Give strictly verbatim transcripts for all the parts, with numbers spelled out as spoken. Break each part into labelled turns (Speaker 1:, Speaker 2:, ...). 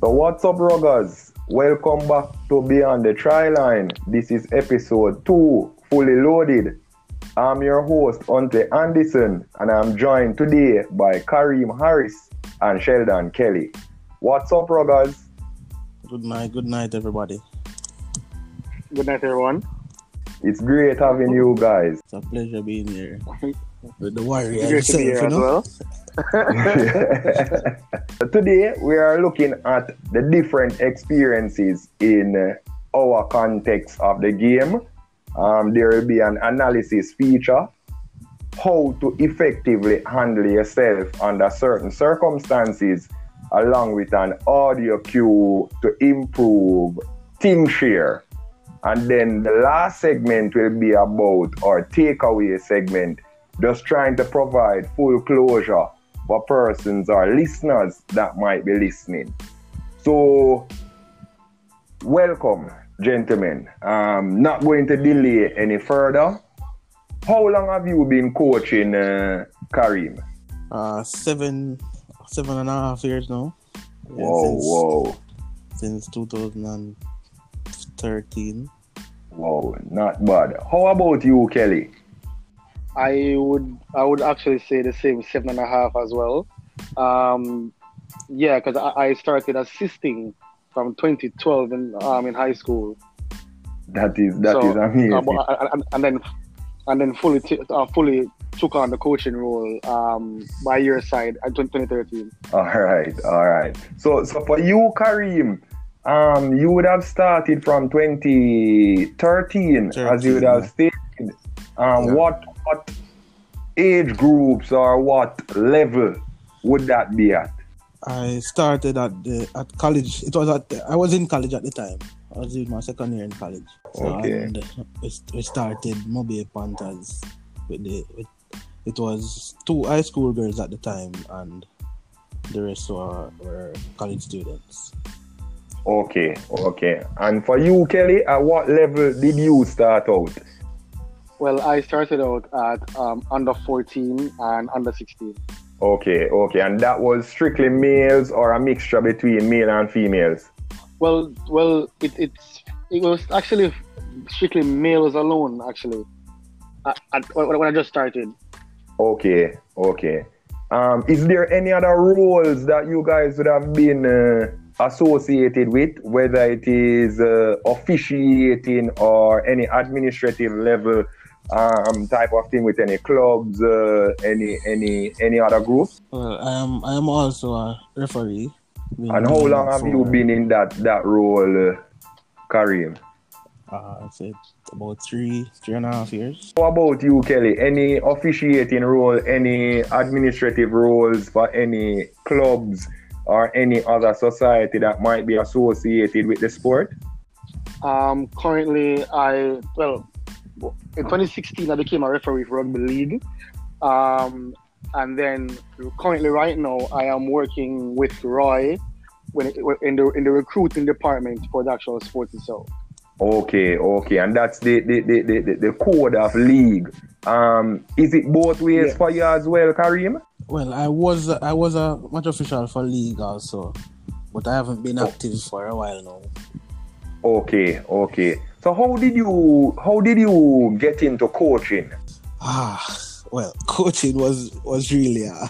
Speaker 1: So what's up, ruggers? Welcome back to Beyond the Try Line. This is episode two, fully loaded. I'm your host, Huntley Anderson, and I'm joined today by Kareem Harris and Sheldon Kelly. What's up, ruggers?
Speaker 2: Good night, good night, everybody.
Speaker 3: Good night, everyone.
Speaker 1: It's great having you guys.
Speaker 2: It's a pleasure being here with the warrior
Speaker 3: Great to be
Speaker 2: himself,
Speaker 3: here
Speaker 2: you
Speaker 3: as
Speaker 2: know?
Speaker 3: well.
Speaker 1: Today, we are looking at the different experiences in our context of the game. Um, there will be an analysis feature, how to effectively handle yourself under certain circumstances, along with an audio cue to improve team share. And then the last segment will be about our takeaway segment, just trying to provide full closure for persons or listeners that might be listening. So, welcome, gentlemen. Um, not going to delay any further. How long have you been coaching, uh, Kareem?
Speaker 2: Uh, seven, seven and a half years now. Yeah,
Speaker 1: Whoa,
Speaker 2: since,
Speaker 1: whoa.
Speaker 2: Since two thousand thirteen.
Speaker 1: Whoa, not bad. How about you, Kelly?
Speaker 3: I would I would actually say the same, seven and a half as well. Um, yeah, because I, I started assisting from twenty twelve in um in high school.
Speaker 1: That is that
Speaker 3: So,
Speaker 1: is amazing.
Speaker 3: Um, and, and then and then fully t- uh, fully took on the coaching role um by your side in twenty thirteen.
Speaker 1: All right, all right. So, so for you, Kareem, um, you would have started from twenty thirteen, as you would have stated. Um,
Speaker 2: Yeah.
Speaker 1: what what age groups or what level would that be at?
Speaker 2: I started at the at college. It was at the, I was in college at the time. I was in my second year in college. So,
Speaker 1: Okay.
Speaker 2: And we, we started Mobile Panthers with the with, it was two high school girls at the time, and the rest were, were college students.
Speaker 1: Okay, okay. And for you, Kelly, at what level did you start out?
Speaker 3: Well, I started out at um, under fourteen and under sixteen.
Speaker 1: Okay, okay. And that was strictly males or a mixture between male and females?
Speaker 3: Well, well, it, it's it was actually strictly males alone. Actually, at, at, when when I just started.
Speaker 1: Okay, okay. Um, is there any other roles that you guys would have been uh, associated with, whether it is uh, officiating or any administrative level um, type of thing with any clubs, uh, any any any other groups?
Speaker 2: Well, I am I am also a referee. Been
Speaker 1: And how
Speaker 2: doing
Speaker 1: long
Speaker 2: it
Speaker 1: have
Speaker 2: for,
Speaker 1: you been in that that role, uh, Kareem?
Speaker 2: Uh, I'd say about three three and a half years.
Speaker 1: How about you, Kelly? Any officiating role, any administrative roles for any clubs or any other society that might be associated with the sport?
Speaker 3: Um, currently, I well, in twenty sixteen I became a referee for rugby league, um, and then currently right now I am working with Roy when it, in the in the recruiting department for the actual sport itself.
Speaker 1: Okay, okay, and that's the the, the, the, the code of league. Um, is it both ways
Speaker 3: Yes.
Speaker 1: for you as well, Kareem?
Speaker 2: Well, I was I was a match official for league also, but I haven't been active for a while now.
Speaker 1: Okay, okay. So how did you how did you get into coaching?
Speaker 2: Ah, well, coaching was was really a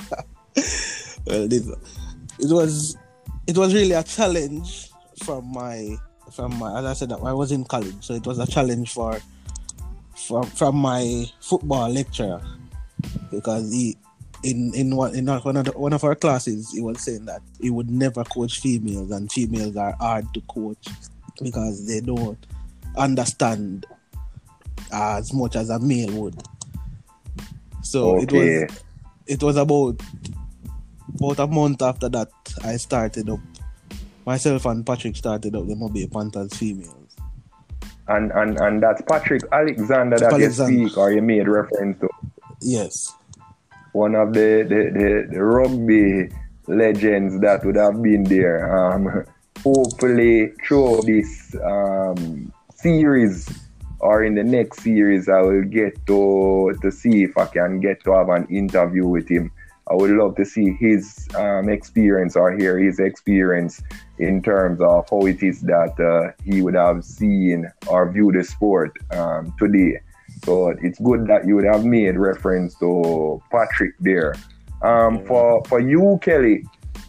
Speaker 2: well, it, it was it was really a challenge from my from my as I said I was in college, so it was a challenge for from from my football lecturer, because he in in one in one of the, one of our classes he was saying that he would never coach females, and females are hard to coach because they don't understand as much as a male would. So
Speaker 1: Okay.
Speaker 2: it was it was about about a month after that I started up myself and Patrick started up the Mobile Panthers females.
Speaker 1: And and and that's Patrick Alexander that
Speaker 2: Alexander.
Speaker 1: you speak or you made reference to.
Speaker 2: Yes.
Speaker 1: One of the, the, the, the rugby legends that would have been there. Um, hopefully through this um, series or in the next series I will get to to see if I can get to have an interview with him I would love to see his um, experience or hear his experience in terms of how it is that uh, he would have seen or viewed the sport um, today. So it's good that you would have made reference to Patrick there. Um, mm-hmm. For for you, Kelly,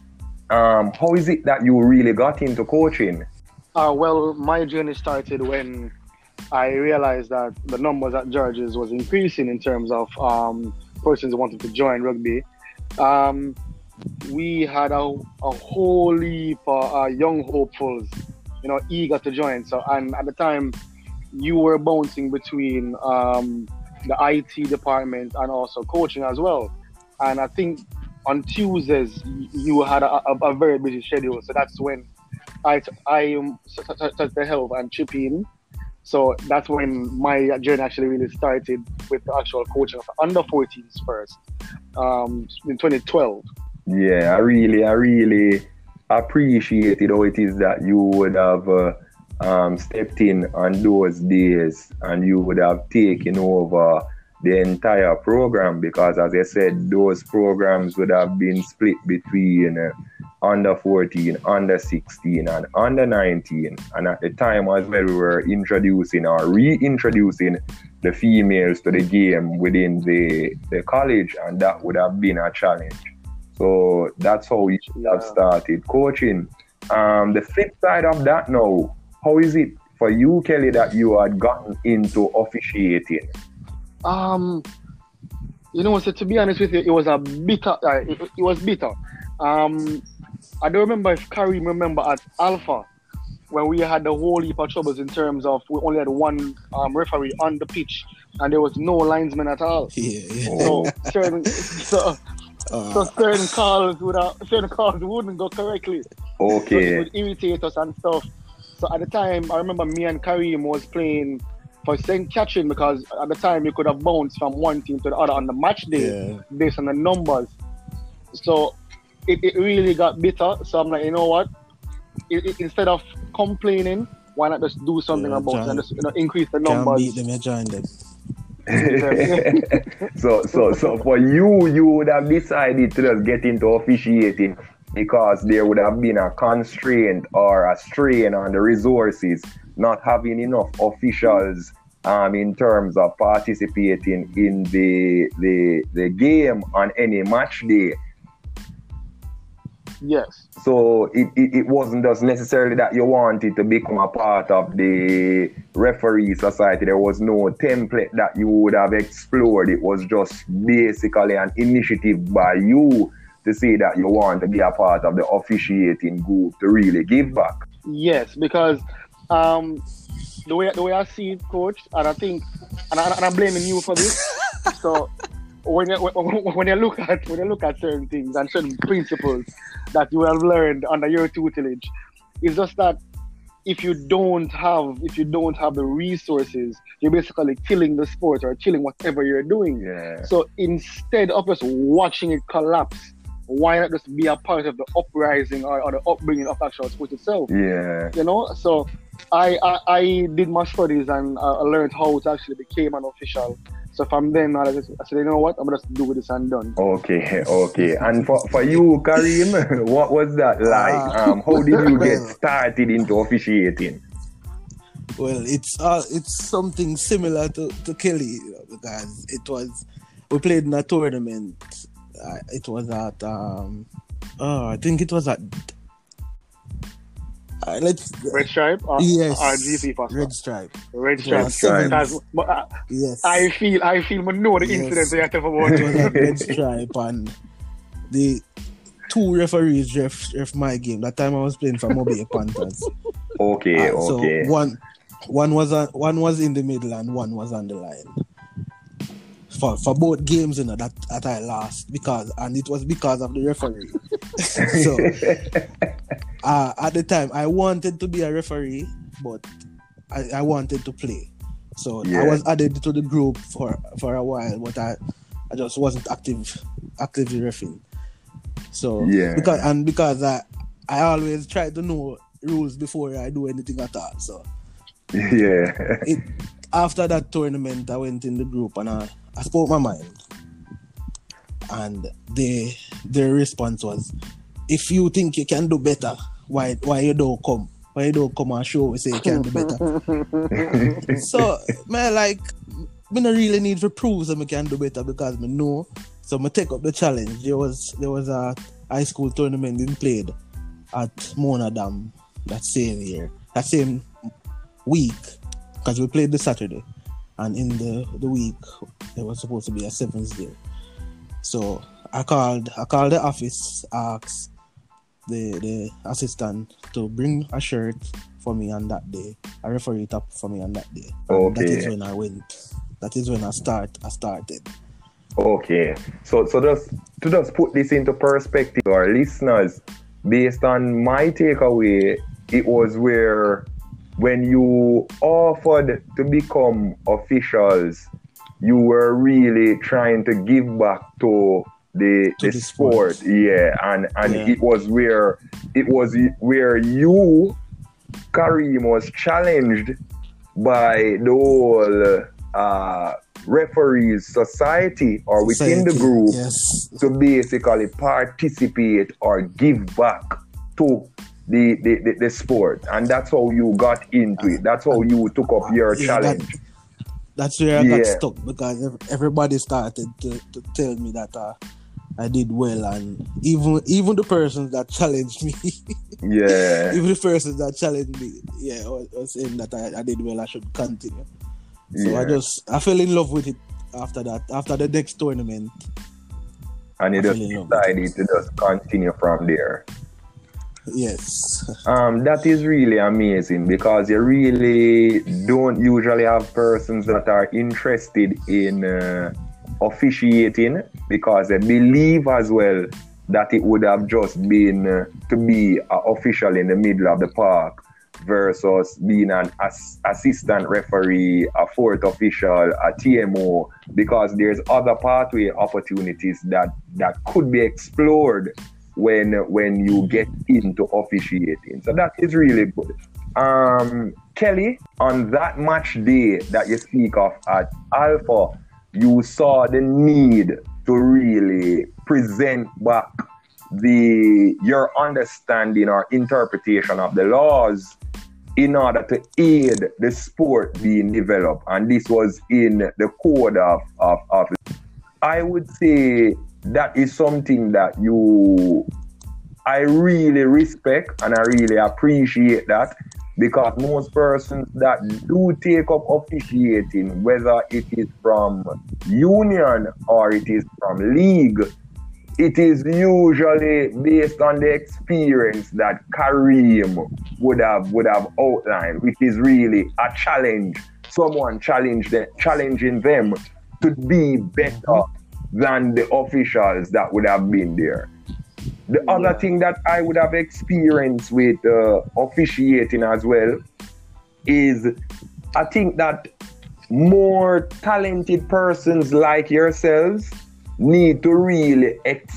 Speaker 1: um, how is it that you really got into coaching?
Speaker 3: Uh, well, my journey started when I realized that the numbers at George's was increasing in terms of um, persons who wanted to join rugby. Um, we had a, a whole heap of uh, young hopefuls, you know, eager to join. So, and at the time, you were bouncing between um, the I T department and also coaching as well. And I think on Tuesdays, you had a, a, a very busy schedule. So that's when I, t- I um, took the help and chip in. So that's when my journey actually really started with the actual coaching of under fourteens first, um, in twenty twelve.
Speaker 1: Yeah, I really, I really appreciated how it is that you would have uh, um, stepped in on those days and you would have taken over the entire program, because as I said, those programs would have been split between uh, under fourteen, under sixteen and under nineteen. And at the time as well, we were introducing or reintroducing the females to the game within the, the college, and that would have been a challenge. So that's how we should have started coaching. Um, the flip side of that now, how is it for you, Kelly, that you had gotten into officiating?
Speaker 3: Um, you know, so to be honest with you, it was a bitter. Uh, it, it was bitter. Um, I don't remember if Kareem remember at Alpha when we had the whole heap of troubles in terms of we only had one um, referee on the pitch and there was no linesman at all.
Speaker 2: Yeah, yeah.
Speaker 3: So certain, so, uh. so certain calls would have, certain calls wouldn't go correctly.
Speaker 1: Okay.
Speaker 3: So it would irritate us and stuff. So at the time, I remember me and Kareem was playing for Saint Catherine, because at the time you could have bounced from one team to the other on the match day, yeah, based on the numbers. So it, it really got bitter. So I'm like, you know what? It, it, instead of complaining, why not just do something yeah, about it and just, you know, increase the numbers?
Speaker 2: Can't beat them, you join them.
Speaker 1: so so so for you, you would have decided to just get into officiating because there would have been a constraint or a strain on the resources, not having enough officials um, in terms of participating in the the the game on any match day.
Speaker 3: Yes.
Speaker 1: So it, it, it wasn't just necessarily that you wanted to become a part of the referee society. There was no template that you would have explored. It was just basically an initiative by you to say that you want to be a part of the officiating group to really give back.
Speaker 3: Yes, because um, the way the way I see it, Coach, and I think, and, I, and I'm blaming you for this. So when you, when you look at when you look at certain things and certain principles that you have learned under your tutelage, it's just that if you don't have if you don't have the resources, you're basically killing the sport or killing whatever you're doing.
Speaker 1: Yeah.
Speaker 3: So instead of just watching it collapse, why not just be a part of the uprising or, or the upbringing of actual sport itself?
Speaker 1: Yeah.
Speaker 3: You know, so I I, I did my studies and uh, I learned how to actually become an official. So from then, I said, you know what, I'm going to do with this and done.
Speaker 1: Okay, okay. And for, for you, Kareem, what was that like? Um, how did you get started into officiating?
Speaker 2: Well, it's uh, it's something similar to, to Kelly, you know, because it was, we played in a tournament. Uh, it was at, um, oh, I think it was at, Uh, let's
Speaker 3: Red Stripe or
Speaker 2: yes,
Speaker 3: R G P first.
Speaker 2: Red Stripe.
Speaker 3: Red Stripe.
Speaker 1: Stripe.
Speaker 3: Because, but, uh,
Speaker 2: yes.
Speaker 3: I feel I feel I know the
Speaker 2: yes.
Speaker 3: incident that you have to about.
Speaker 2: It was at Red Stripe and the two referees ref, ref my game. That time I was playing for Mobile Panthers.
Speaker 1: Okay,
Speaker 2: uh,
Speaker 1: okay.
Speaker 2: So one one was on, one was in the middle and one was on the line. For for both games, you know, that, that I lost because and it was because of the referee. So uh, at the time I wanted to be a referee, but I, I wanted to play. So yeah. I was added to the group for, for a while, but I, I just wasn't active actively reffing. So
Speaker 1: yeah.
Speaker 2: because and because I I always try to know rules before I do anything at all. So
Speaker 1: yeah.
Speaker 2: It, after that tournament I went in the group and I I spoke my mind. and they their response was, if you think you can do better, why why you don't come? Why you don't come and show we say you can do better? So man, like, me not really need to prove that I can do better because me know. So I take up the challenge. There was there was a high school tournament being played at Mona Dam that same year, that same week, because we played the Saturday, and in the, the week there was supposed to be a sevens day. So I called I called the office, asked the the assistant to bring a shirt for me on that day, a referee top for me on that day. And
Speaker 1: okay.
Speaker 2: That is when I went. That is when I start. I started.
Speaker 1: Okay, so so just to just put this into perspective, our listeners, based on my takeaway, it was where when you offered to become officials, you were really trying to give back to the
Speaker 2: To
Speaker 1: the
Speaker 2: the
Speaker 1: sport,
Speaker 2: sport.
Speaker 1: yeah, and and
Speaker 2: Yeah.
Speaker 1: it was where it was where you, Kareem, was challenged by the whole uh, referees society or within the
Speaker 2: Society,
Speaker 1: group
Speaker 2: yes.
Speaker 1: to basically participate or give back to the, the, the, the sport, and that's how you got into it. That's how you took up your
Speaker 2: Yeah,
Speaker 1: challenge.
Speaker 2: that- That's where I
Speaker 1: Yeah.
Speaker 2: got stuck because ev- everybody started to, to tell me that uh, I did well, and even even the persons that challenged me,
Speaker 1: Yeah,
Speaker 2: even the persons that challenged me, yeah, was, was saying that I, I did well. I should continue. So I
Speaker 1: yeah.
Speaker 2: just I fell in love with it after that. After the next tournament,
Speaker 1: And you
Speaker 2: I
Speaker 1: just
Speaker 2: fell in love with
Speaker 1: decided
Speaker 2: it.
Speaker 1: to just continue from there.
Speaker 2: Yes.
Speaker 1: Um, that is really amazing because you really don't usually have persons that are interested in uh, officiating because they believe as well that it would have just been uh, to be an official in the middle of the park versus being an as- assistant referee, a fourth official, a T M O, because there's other pathway opportunities that, that could be explored when when you get into officiating. So that is really good. Um, Kelly, on that match day that you speak of at Alpha, you saw the need to really present back the your understanding or interpretation of the laws in order to aid the sport being developed. And this was in the code of, of, of I would say that is something that you, I really respect and I really appreciate that, because most persons that do take up officiating, whether it is from union or it is from league, it is usually based on the experience that Kareem would have would have outlined, which is really a challenge. Someone challenge them, challenging them to be better than the officials that would have been there. The
Speaker 3: Yeah.
Speaker 1: other thing that I would have experienced with uh, officiating as well is I think that more talented persons like yourselves need to really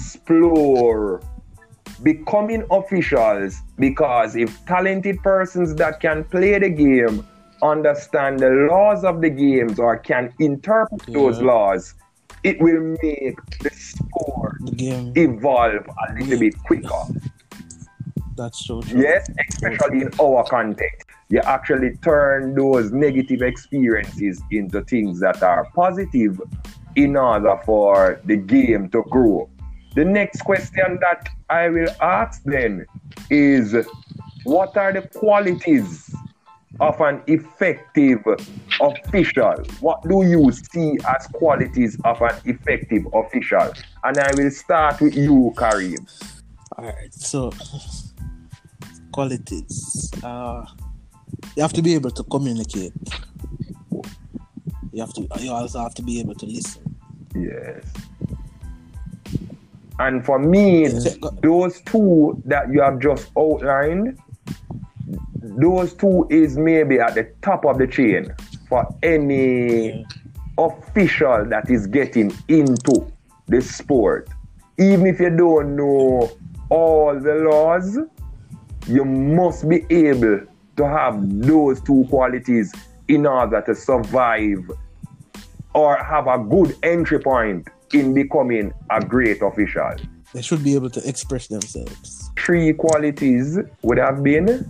Speaker 1: explore becoming officials, because if talented persons that can play the game understand the laws of the games or can interpret
Speaker 2: Yeah.
Speaker 1: those laws, it will make the sport
Speaker 2: The game.
Speaker 1: evolve a little bit quicker.
Speaker 2: That's so true.
Speaker 1: Yes, especially in our context. You actually turn those negative experiences into things that are positive in order for the game to grow. The next question that I will ask then is, what are the qualities of an effective official? What do you see as qualities of an effective official? And I will start with you, Kareem.
Speaker 2: All right. So, qualities. Uh, you have to be able to communicate. You have to. You also have to be able to listen.
Speaker 1: Yes. And for me,
Speaker 2: Yes.
Speaker 1: those two that you have just outlined, those two is maybe at the top of the chain for any
Speaker 2: Yeah.
Speaker 1: official that is getting into the sport. Even if you don't know all the laws, you must be able to have those two qualities in order to survive or have a good entry point in becoming a great official?
Speaker 2: They should be able to express themselves.
Speaker 1: Three qualities would have been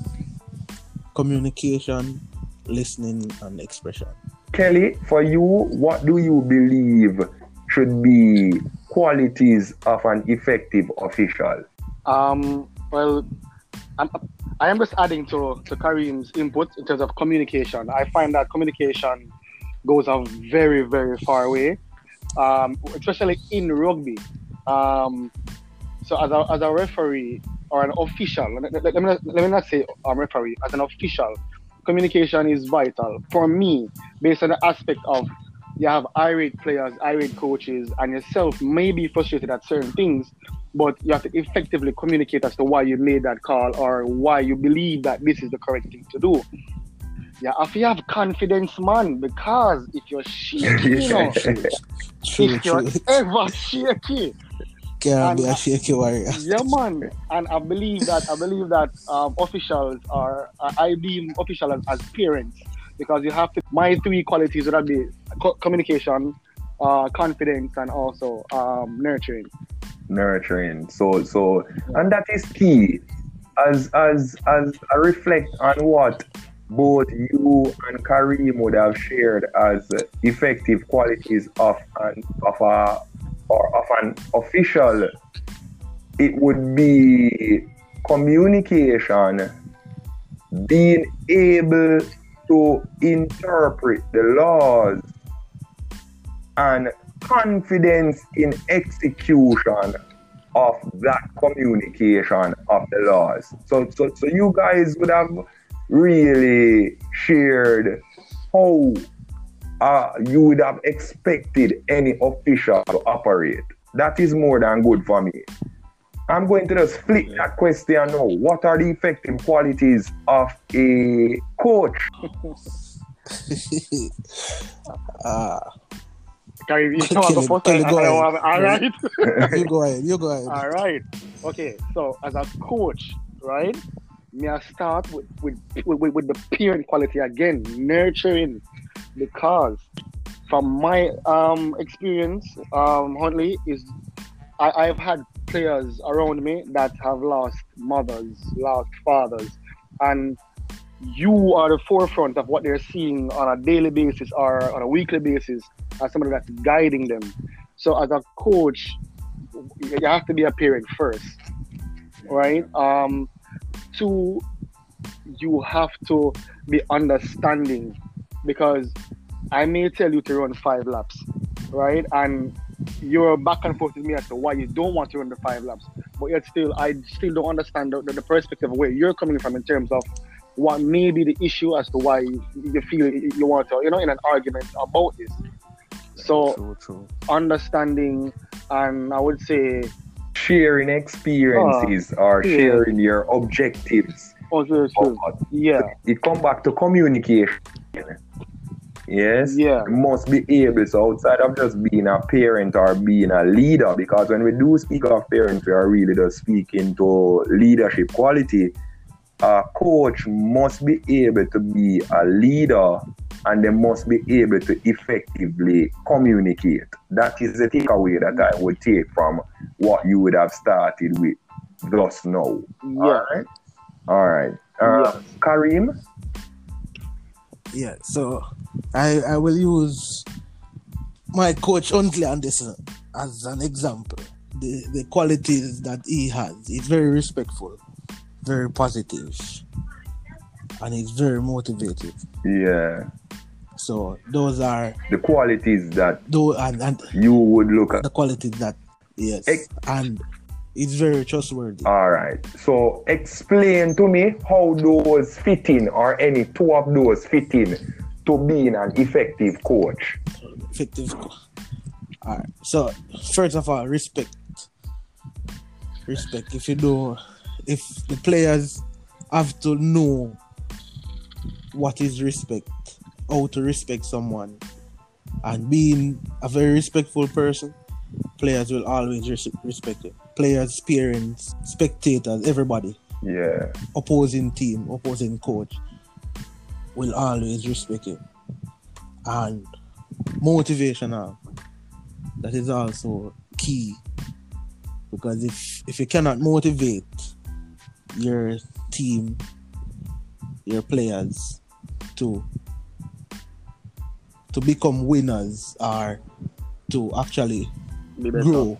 Speaker 2: communication, listening, and expression.
Speaker 1: Kelly, for you, what do you believe should be qualities of an effective official?
Speaker 3: Um, well, I'm, I am just adding to, to Kareem's input in terms of communication. I find that communication goes a very, very far away, um, especially in rugby. Um, so as a, as a referee or an official, let, let, let, me, not, let me not say um, referee, as an official, communication is vital. For me, based on the aspect of you have irate players, irate coaches, and yourself may be frustrated at certain things, but you have to effectively communicate as to why you made that call or why you believe that this is the correct thing to do. Yeah, if you have confidence, man, because if you're shaky, you know,
Speaker 2: True,
Speaker 3: if you're
Speaker 2: true.
Speaker 3: ever shaky,
Speaker 2: Can't be
Speaker 3: And-
Speaker 2: a shaky warrior.
Speaker 3: yeah, man, and I believe that I believe that um, officials are I deem officials as, as parents because you have to. My three qualities would be co- communication, uh, confidence, and also um, nurturing.
Speaker 1: Nurturing. So so and that is key. As as as I reflect on what both you and Kareem would have shared as effective qualities of an of a or of an official, it would be communication, being able to interpret the laws, and confidence in execution of that communication of the laws. So, so, so you guys would have really shared how uh, you would have expected any official to operate. That is more than good for me. I'm going to just flip that question now. What are the effective qualities of a coach?
Speaker 2: Ah,
Speaker 3: Kareem, you
Speaker 2: Kill
Speaker 3: want to go
Speaker 2: him,
Speaker 3: first?
Speaker 2: kill him,
Speaker 3: I-
Speaker 2: go
Speaker 3: I don't
Speaker 2: ahead.
Speaker 3: want- All right.
Speaker 2: you go ahead. You go ahead.
Speaker 3: All right. Okay. So as a coach, right? May I start with with, with, with the parent quality again, nurturing, because from my um experience, um, Huntley is I, I've had players around me that have lost mothers, lost fathers, and you are the forefront of what they're seeing on a daily basis or on a weekly basis as somebody that's guiding them. So as a coach, you have to be a parent first, right? Um, two, you have to be understanding because I may tell you to run five laps, right? And you're back and forth with me as to why you don't want to run the five laps, but yet still, I still don't understand the, the perspective of where you're coming from in terms of what may be the issue as to why you, you feel you want to, you know, in an argument about this. So
Speaker 2: True, true.
Speaker 3: understanding, and I would say,
Speaker 1: Sharing experiences or
Speaker 3: yeah.
Speaker 1: sharing your objectives.
Speaker 3: oh, very true.
Speaker 1: But
Speaker 3: Yeah,
Speaker 1: it come back to communication. Yes,
Speaker 3: Yeah.
Speaker 1: you must be able, so outside of just being a parent or being a leader, because when we do speak of parents, we are really just speaking to leadership quality. A coach must be able to be a leader and they must be able to effectively communicate. That is the takeaway that I would take from what you would have started with thus now.
Speaker 3: yeah,
Speaker 1: All right. All right. Uh,
Speaker 3: Yes.
Speaker 1: Kareem?
Speaker 2: Yeah, so I I will use my coach Huntley on this uh, as an example. The the qualities that he has. He's very respectful, very positive, and he's very motivated.
Speaker 1: Yeah.
Speaker 2: So those are
Speaker 1: The qualities that
Speaker 2: those and, and
Speaker 1: you would look at.
Speaker 2: the qualities that yes,
Speaker 1: Ex-
Speaker 2: and he's very trustworthy.
Speaker 1: All right. So explain to me how those fit in, or any two of those fit in to being an effective coach.
Speaker 2: Effective. All right. So first of all, respect. Respect. If you do, if the players have to know what is respect, how to respect someone, and being a very respectful person, players will always res- respect you. Players, parents, spectators, everybody,
Speaker 1: Yeah.
Speaker 2: opposing team, opposing coach, will always respect you. And motivational. that is also key, because if if you cannot motivate your team, your players to to become winners or to actually grow,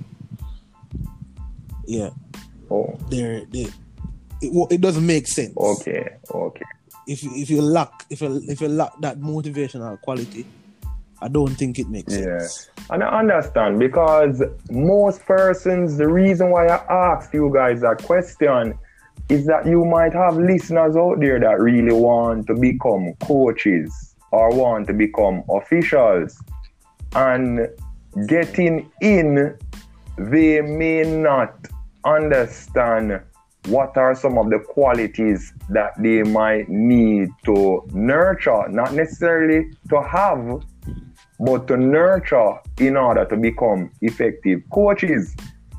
Speaker 2: yeah,
Speaker 1: Oh,
Speaker 2: they're, they it, wo- it doesn't make sense.
Speaker 1: okay, okay.
Speaker 2: If you, if you lack if you, if you lack that motivational quality, I don't think it makes
Speaker 1: Yeah.
Speaker 2: sense.
Speaker 1: And I understand, because most persons, the reason why I asked you guys that question is that you might have listeners out there that really want to become coaches or want to become officials. And getting in, they may not understand what are some of the qualities that they might need to nurture, not necessarily to have, but to nurture in order to become effective coaches.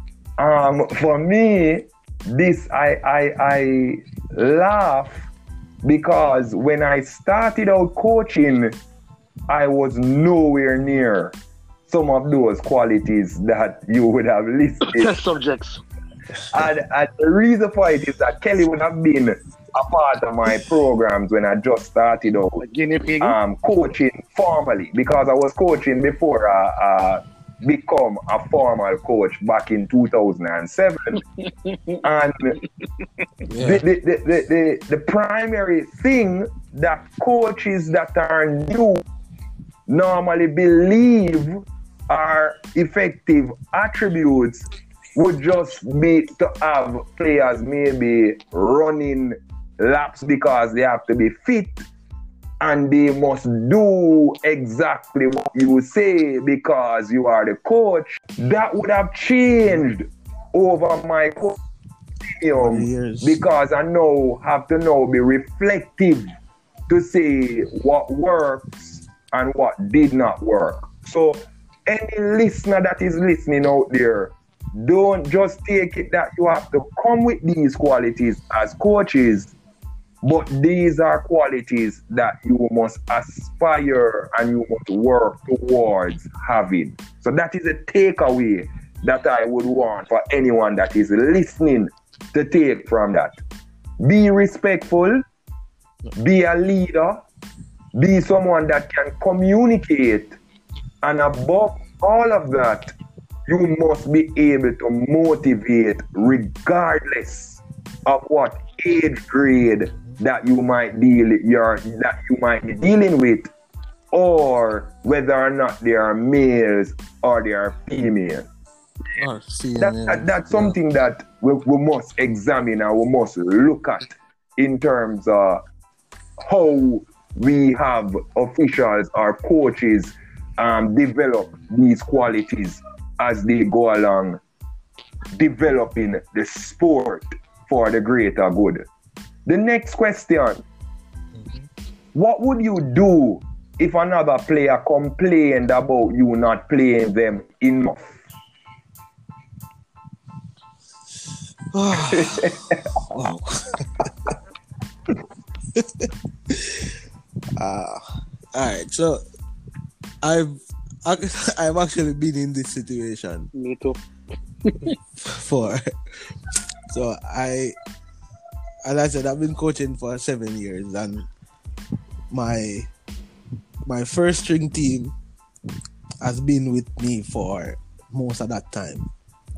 Speaker 1: Um, for me, this I, I I laugh because when I started out coaching, I was nowhere near some of those qualities that you would have listed.
Speaker 3: Test subjects.
Speaker 1: And, and the reason for it is that Kelly would have been a part of my programs when I just started out
Speaker 3: Like guinea pig.
Speaker 1: um, coaching formally, because I was coaching before I uh, become a formal coach back in two thousand seven. And
Speaker 2: Yeah.
Speaker 1: the, the, the, the, the, the primary thing that coaches that are new normally believe are effective attributes would just be to have players maybe running laps because they have to be fit and they must do exactly what you say because you are the coach. That would have changed over my coaching
Speaker 2: Years.
Speaker 1: because I now have to now be reflective to say what works and what did not work. So any listener that is listening out there, don't just take it that you have to come with these qualities as coaches, but these are qualities that you must aspire and you must work towards having. So that is a takeaway that I would want for anyone that is listening to take from that. Be respectful, be a leader, be someone that can communicate, and above all of that, you must be able to motivate regardless of what age grade that you might deal your that you might be dealing with, or whether or not they are males or they are female.
Speaker 2: Or female,
Speaker 1: That, that, that's
Speaker 2: yeah.
Speaker 1: something that we, we must examine and we must look at in terms of how we have officials or coaches um, develop these qualities as they go along developing the sport for the greater good. The next question, mm-hmm. What would you do if another player complained about you not playing them enough?
Speaker 2: Wow. uh, all right, so I've I've actually been in this situation.
Speaker 3: Me too.
Speaker 2: For so I, as I said, I've been coaching for seven years, and my my first string team has been with me for most of that time.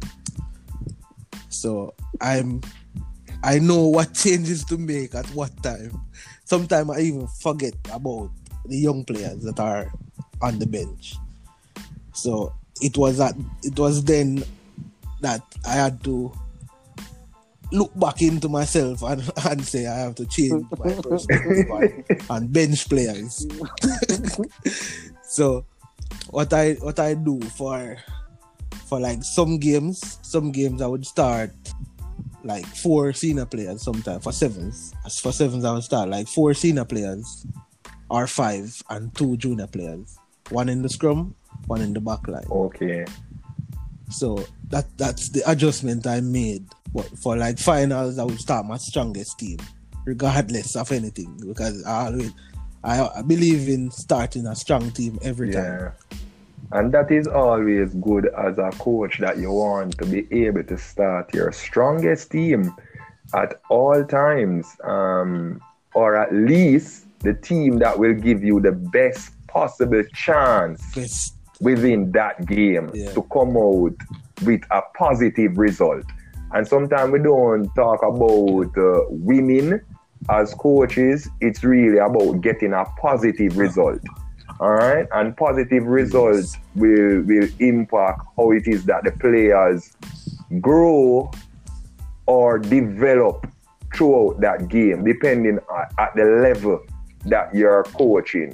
Speaker 2: So I'm I know what changes to make at what time. Sometimes I even forget about the young players that are on the bench. So it was at it was then that I had to look back into myself and, and say I have to change my perspective on, on bench players. So what I what I do for for like some games, some games I would start like four senior players sometimes for sevens. As for sevens I would start like four senior players or five and two junior players. One in the scrum, one in the back line.
Speaker 1: Okay.
Speaker 2: So that that's the adjustment I made. But for like finals, I would start my strongest team, regardless of anything, because I always I, I believe in starting a strong team every time.
Speaker 1: Yeah. And that is always good as a coach, that you want to be able to start your strongest team at all times, um, or at least the team that will give you the best possible chance
Speaker 2: Best.
Speaker 1: within that game
Speaker 2: Yeah.
Speaker 1: to come out with a positive result. And sometimes we don't talk about uh, winning as coaches. It's really about getting a positive result. All right, and positive results will will impact how it is that the players grow or develop throughout that game, depending at, at the level that you're coaching.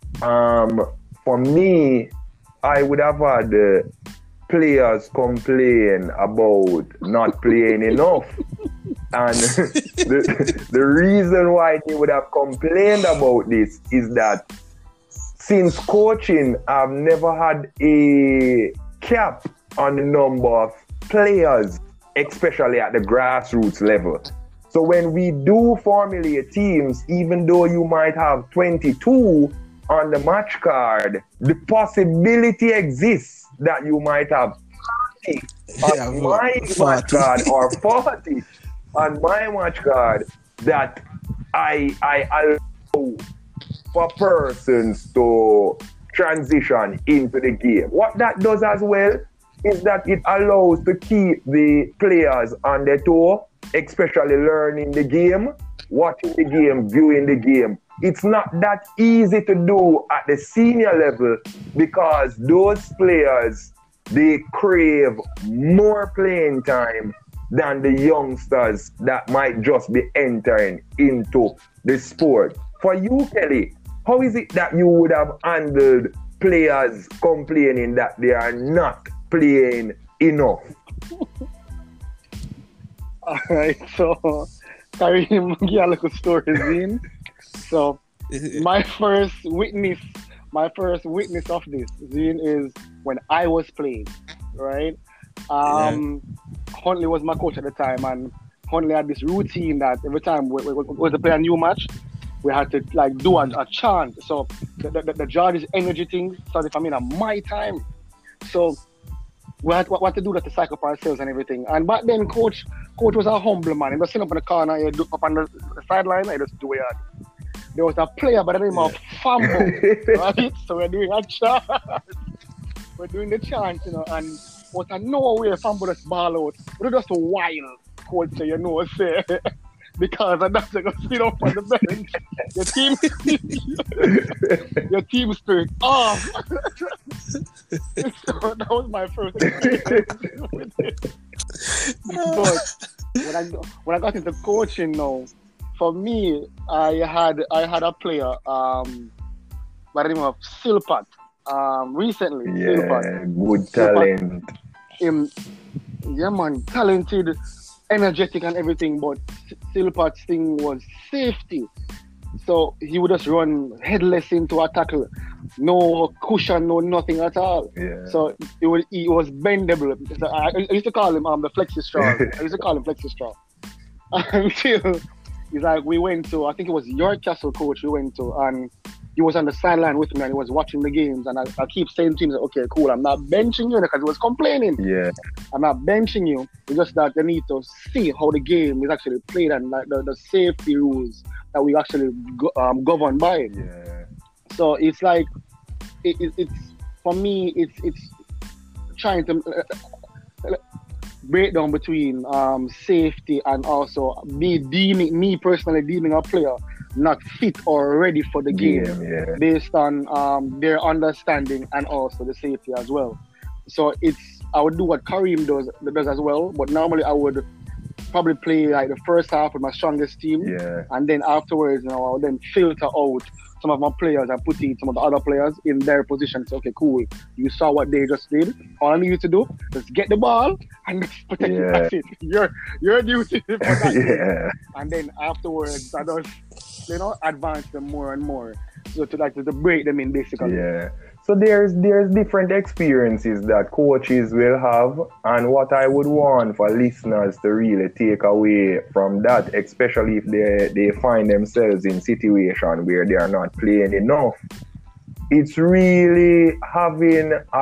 Speaker 1: Um, for me, I would have had uh, players complain about not playing enough. And the, the reason why they would have complained about this is that since coaching, I've never had a cap on the number of players, especially at the grassroots level. So when we do formulate teams, even though you might have twenty-two on the match card, the possibility exists that you might have thirty
Speaker 2: Yeah,
Speaker 1: on my
Speaker 2: forty.
Speaker 1: match card or forty on my match card that I I allow for persons to transition into the game. What that does as well is that it allows to keep the players on their toe, especially learning the game, watching the game, viewing the game. It's not that easy to do at the senior level because those players, they crave more playing time than the youngsters that might just be entering into the sport. For you, Kelly, how is it that you would have handled players complaining that they are not playing enough?
Speaker 3: All right, so Kareem, give a little story, Zine. So my first witness, my first witness of this, Zine, is when I was playing, right? Um, yeah. Huntley was my coach at the time, and Huntley had this routine that every time we, we, we was to play a new match, we had to like do a, a chant. So the, the, the judge's energy thing started for me in my time. So we had, we had to do that to psych up ourselves and everything. And back then, coach coach was a humble man. He was sitting up in the corner, he do up on the, the sideline, he just do it. There was a player by the name yeah. of Fambo, right? So we're doing a chant. We're doing the chant, you know, and what I know where Fambo just ball out. We're just wild, coach, so you know, say. Because and that's going to sit up on the bench. Your team, your team spirit off. So that was my first experience with it. But when I when I got into coaching now, for me, I had I had a player um, by the name of Silpat um, recently.
Speaker 1: Yeah,
Speaker 3: Silpat.
Speaker 1: good talent.
Speaker 3: Him, yeah, man, talented. Energetic and everything, but Silpat's thing was safety. So he would just run headless into a tackle, no cushion, no nothing at all.
Speaker 1: Yeah.
Speaker 3: So it was he was bendable. So I, I used to call him um the flexi straw. I used to call him flexi straw. Until he's like we went to, I think it was York Castle coach we went to, and he was on the sideline with me and he was watching the games, and I, I keep saying to him, okay, cool, I'm not benching you because he was complaining.
Speaker 1: Yeah.
Speaker 3: I'm not benching you. It's just that they need to see how the game is actually played and like the, the safety rules that we actually go, um, govern by.
Speaker 1: Yeah.
Speaker 3: So it's like it, it, it's for me, it's it's trying to uh, break down between um, safety and also me deeming me personally deeming a player not fit or ready for the game,
Speaker 1: yeah, yeah.
Speaker 3: based on um, their understanding and also the safety as well. So it's I would do what Kareem does does as well, but normally I would probably play like the first half with my strongest team,
Speaker 1: yeah.
Speaker 3: and then afterwards, you know, I would then filter out some of my players and put in some of the other players in their position. So, okay, cool. You saw what they just did. All I need you to do is get the ball and just protect
Speaker 1: yeah.
Speaker 3: it. That's it. Your your duty for that.
Speaker 1: yeah.
Speaker 3: And then afterwards, I just, you know, advance them more and more. So to like to break them in basically.
Speaker 1: Yeah. So there's there's different experiences that coaches will have, and what I would want for listeners to really take away from that, especially if they, they find themselves in situation where they are not playing enough, it's really having a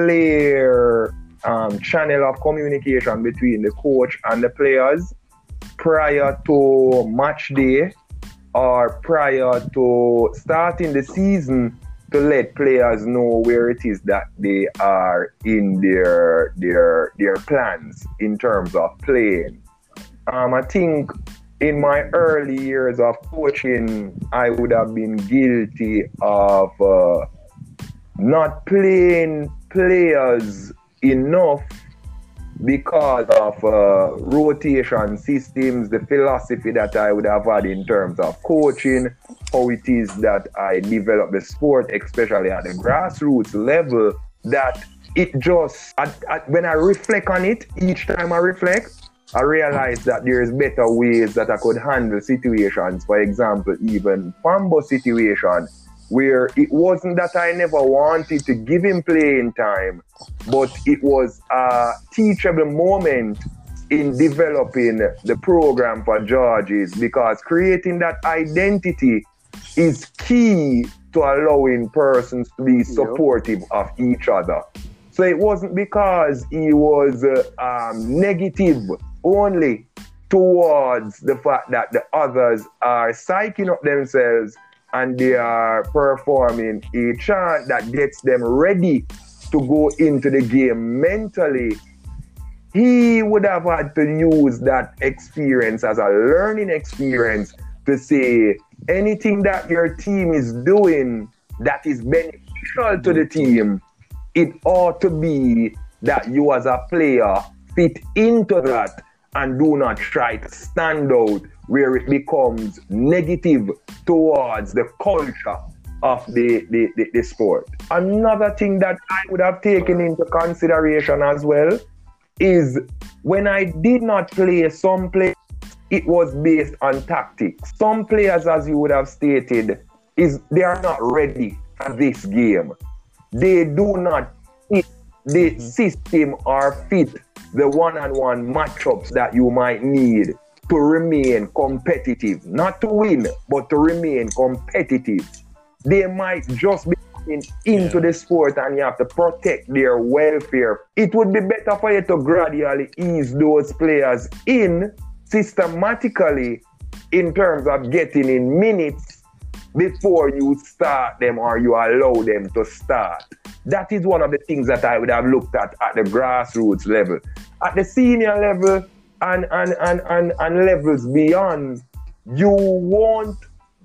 Speaker 1: clear um, channel of communication between the coach and the players prior to match day or prior to starting the season, to let players know where it is that they are in their their their plans in terms of playing. Um, I think in my early years of coaching, I would have been guilty of uh, not playing players enough because of uh, rotation systems, the philosophy that I would have had in terms of coaching, how it is that I develop the sport, especially at the grassroots level, that it just, I, I, when I reflect on it, each time I reflect, I realize that there's better ways that I could handle situations. For example, even Fambo situation, where it wasn't that I never wanted to give him playing time, but it was a teachable moment in developing the program for Georges, because creating that identity is key to allowing persons to be supportive yep. of each other. So it wasn't because he was uh, um, negative only towards the fact that the others are psyching up themselves and they are performing a chant that gets them ready to go into the game mentally. He would have had to use that experience as a learning experience to say anything that your team is doing that is beneficial to the team, it ought to be that you as a player fit into that and do not try to stand out where it becomes negative towards the culture of the, the, the, the sport. Another thing that I would have taken into consideration as well is when I did not play some players, it was based on tactics. Some players, as you would have stated, is they are not ready for this game. They do not fit the mm-hmm. system or fit the one-on-one matchups that you might need to remain competitive. Not to win, but to remain competitive. They might just be coming into yeah. the sport and you have to protect their welfare. It would be better for you to gradually ease those players in systematically in terms of getting in minutes before you start them or you allow them to start. That is one of the things that I would have looked at at the grassroots level. At the senior level and, and, and, and, and levels beyond, you won't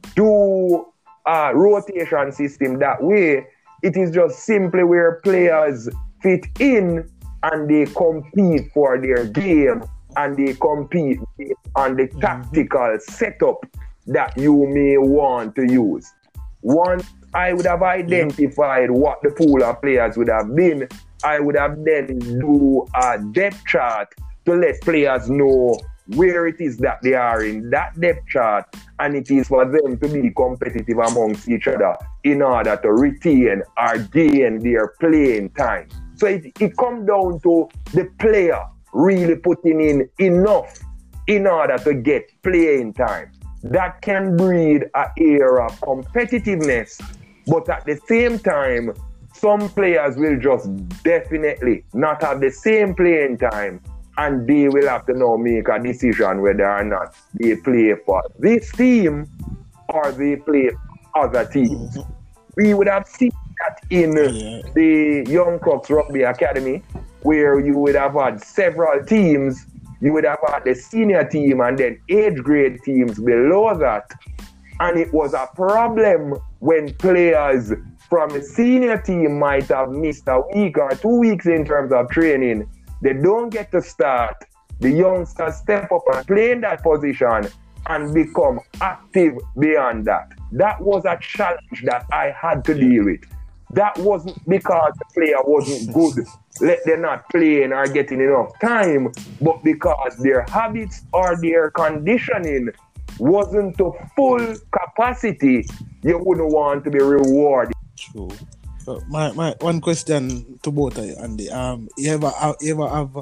Speaker 1: do a rotation system that way. It is just simply where players fit in and they compete for their game and they compete on the tactical setup that you may want to use. Once I would have identified yeah. what the pool of players would have been, I would have then do a depth chart to let players know where it is that they are in that depth chart, and it is for them to be competitive amongst each other in order to retain or gain their playing time. So it, it comes down to the player really putting in enough in order to get playing time. That can breed an air of competitiveness, but at the same time, some players will just definitely not have the same playing time, and they will have to now make a decision whether or not they play for this team or they play for other teams. Mm-hmm. We would have seen that in yeah. the Young Crux Rugby Academy, where you would have had several teams. You would have had the senior team and then age grade teams below that. And it was a problem when players from the senior team might have missed a week or two weeks in terms of training. They don't get to start. The youngsters step up and play in that position and become active beyond that. That was a challenge that I had to deal with. That wasn't because the player wasn't good, let them not playing or getting enough time, but because their habits or their conditioning wasn't to full capacity. You wouldn't want to be rewarded.
Speaker 2: True. So my, my one question to both of you, Andy. Um, you ever have, you ever have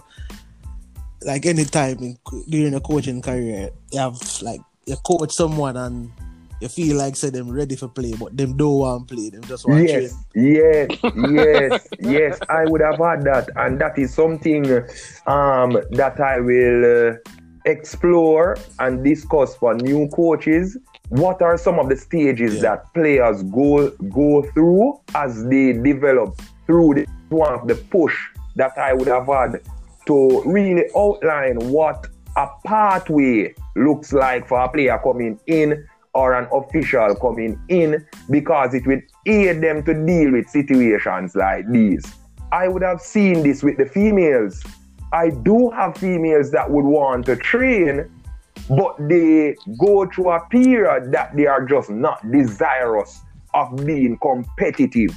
Speaker 2: like any time in, during a coaching career, you have like you coach someone and you feel like say them ready for play, but them don't want to play. Them just want to
Speaker 1: Yes, yes, yes, yes. I would have had that, and that is something um, that I will uh, explore and discuss for new coaches. What are some of the stages
Speaker 2: Yeah.
Speaker 1: that players go go through as they develop through the one of the push that I would have had to really outline what a pathway looks like for a player coming in or an official coming in, because it will aid them to deal with situations like these. I would have seen this with the females. I do have females that would want to train, but they go through a period that they are just not desirous of being competitive.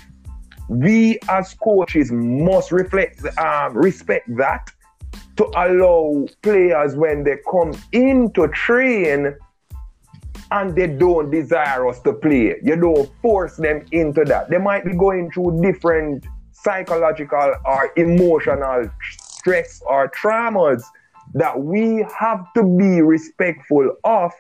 Speaker 1: We as coaches must reflect, um, respect that, to allow players when they come in to train and they don't desire us to play. You don't force them into that. They might be going through different psychological or emotional stress or traumas that we have to be respectful of,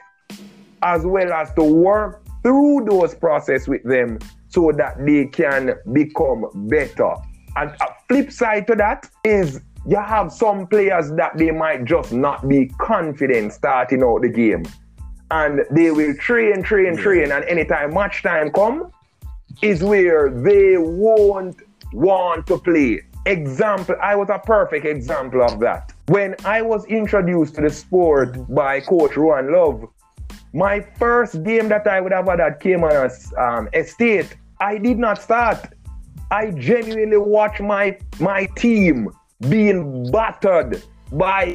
Speaker 1: as well as to work through those processes with them so that they can become better. And a flip side to that is you have some players that they might just not be confident starting out the game. And they will train, train, train, and anytime match time come, is where they won't want to play. Example, I was a perfect example of that. When I was introduced to the sport by Coach Rowan Love, my first game that I would have had at Caymanas um, Estate, I did not start. I genuinely watched my, my team being battered by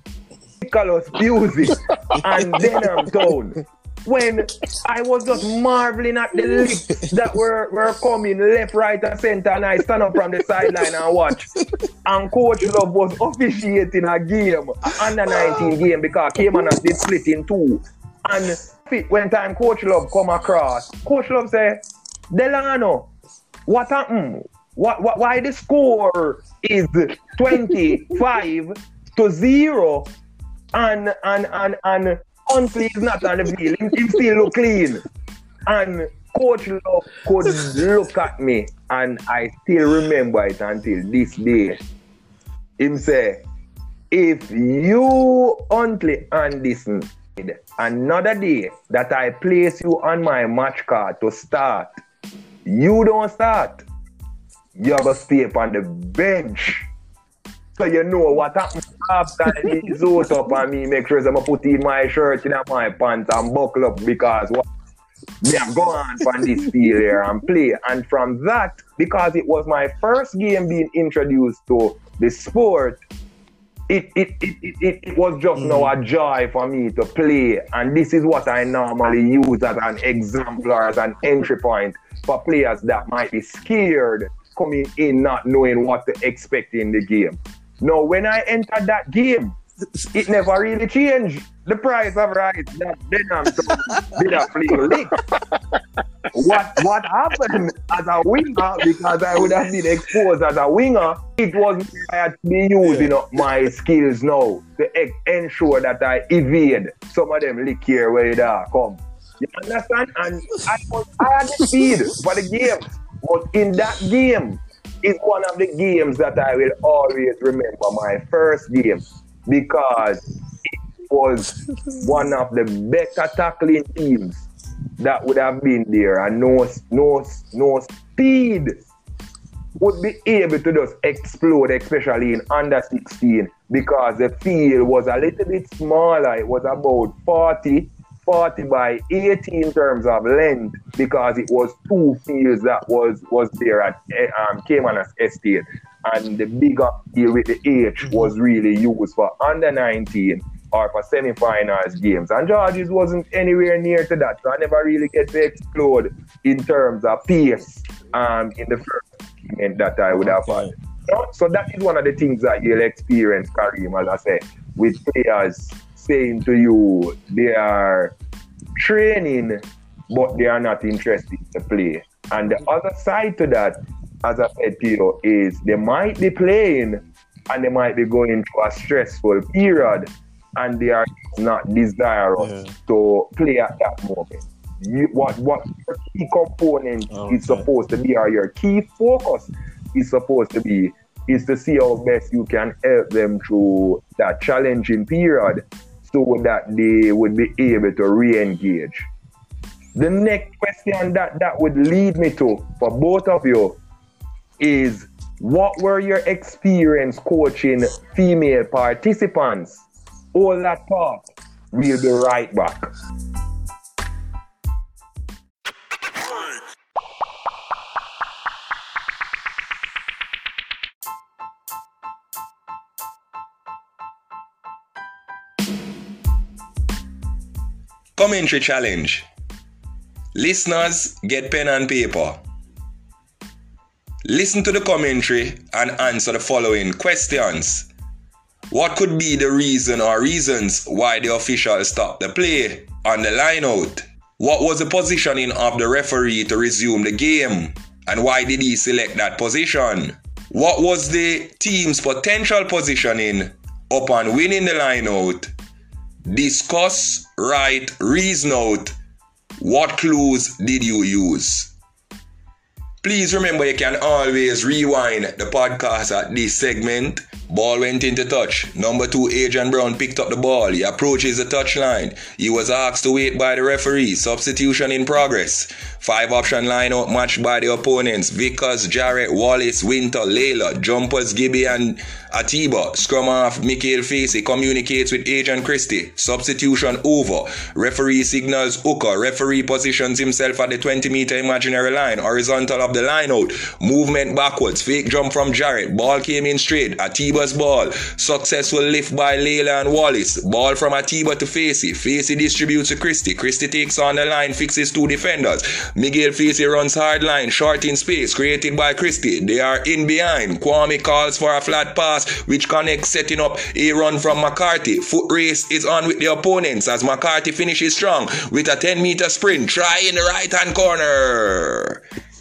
Speaker 1: Nicholas Busey and Denham Town. When I was just marveling at the licks that were, were coming left, right, and center, and I stand up from the sideline and watch. And Coach Love was officiating a game, an under nineteen game, because Caymanas did split in two. And when time Coach Love come across, Coach Love say, Delano, what happened? What, what, why the score is twenty-five to zero and and and and Huntley is not on the field. He, he still look clean. And Coach Love could look at me, and I still remember it until this day. Him say, if you Huntley Anderson another day that I place you on my match card to start, you don't start, you're going to stay up on the bench. So you know what happens after he zoes up on me, make sure I'm put in my shirt, in my pants and buckle up, because what, me I'm going on from this field here and play. And from that, because it was my first game being introduced to the sport, it it it, it, it, it was just mm. now a joy for me to play. And this is what I normally use as an example or as an entry point for players that might be scared coming in not knowing what to expect in the game. Now, when I entered that game, it never really changed. The price of rice that Denham did a play lick. What what happened as a winger, because I would have been exposed as a winger, it was I had to be using up my skills now to e- ensure that I evade some of them lick here where they are come. You understand? And I was I had the speed for the game. But in that game, it's one of the games that I will always remember, my first game, because it was one of the better tackling teams that would have been there, and no, no, no speed would be able to just explode, especially in under sixteen, because the field was a little bit smaller. It was about forty, forty by eighty in terms of length, because it was two fields that was, was there at um, Caymanas Estate, and the bigger field with the H was really used for under nineteen or for semi-finals games. And Georges wasn't anywhere near to that, so I never really get to explode in terms of pace um, in the first game that I would have had. So that is one of the things that you'll experience, Kareem, as I say, with players saying to you they are training, but they are not interested to play. And the other side to that, as I said to you, is they might be playing and they might be going through a stressful period, and they are not desirous yeah. to play at that moment. you, what what your key component
Speaker 2: Okay.
Speaker 1: is supposed to be, or your key focus is supposed to be, is to see how best you can help them through that challenging period so that they would be able to re-engage. The next question that that would lead me to for both of you is, what were your experience coaching female participants? All that talk, we'll be right back.
Speaker 4: Commentary challenge. Listeners, get pen and paper. Listen to the commentary and answer the following questions. What could be the reason or reasons why the official stopped the play on the line out? What was the positioning of the referee to resume the game, and why did he select that position? What was the team's potential positioning upon winning the line out? Discuss, write, reason out. What clues did you use? Please remember, you can always rewind the podcast at this segment. Ball went into touch. Number two, Adrian Brown picked up the ball. He approaches the touchline. He was asked to wait by the referee. Substitution in progress. Five option lineup matched by the opponents. Vickers, Jarrett, Wallace, Winter, Layla, Jumpers, Gibby and Atiba. Scrum half, Mikhail Facey communicates with Adrian Christie. Substitution over. Referee signals hooker. Referee positions himself at the twenty meter imaginary line, horizontal of the line out. Movement backwards. Fake jump from Jarrett. Ball came in straight. Atiba's ball. Successful lift by Layla and Wallace. Ball from Atiba to Facey. Facey distributes to Christie. Christie takes on the line, fixes two defenders. Miguel Facey runs hard line, short in space, created by Christie. They are in behind. Kwame calls for a flat pass, which connects, setting up a run from McCarthy. Foot race is on with the opponents as McCarthy finishes strong with a ten meter sprint. Try in the right hand corner.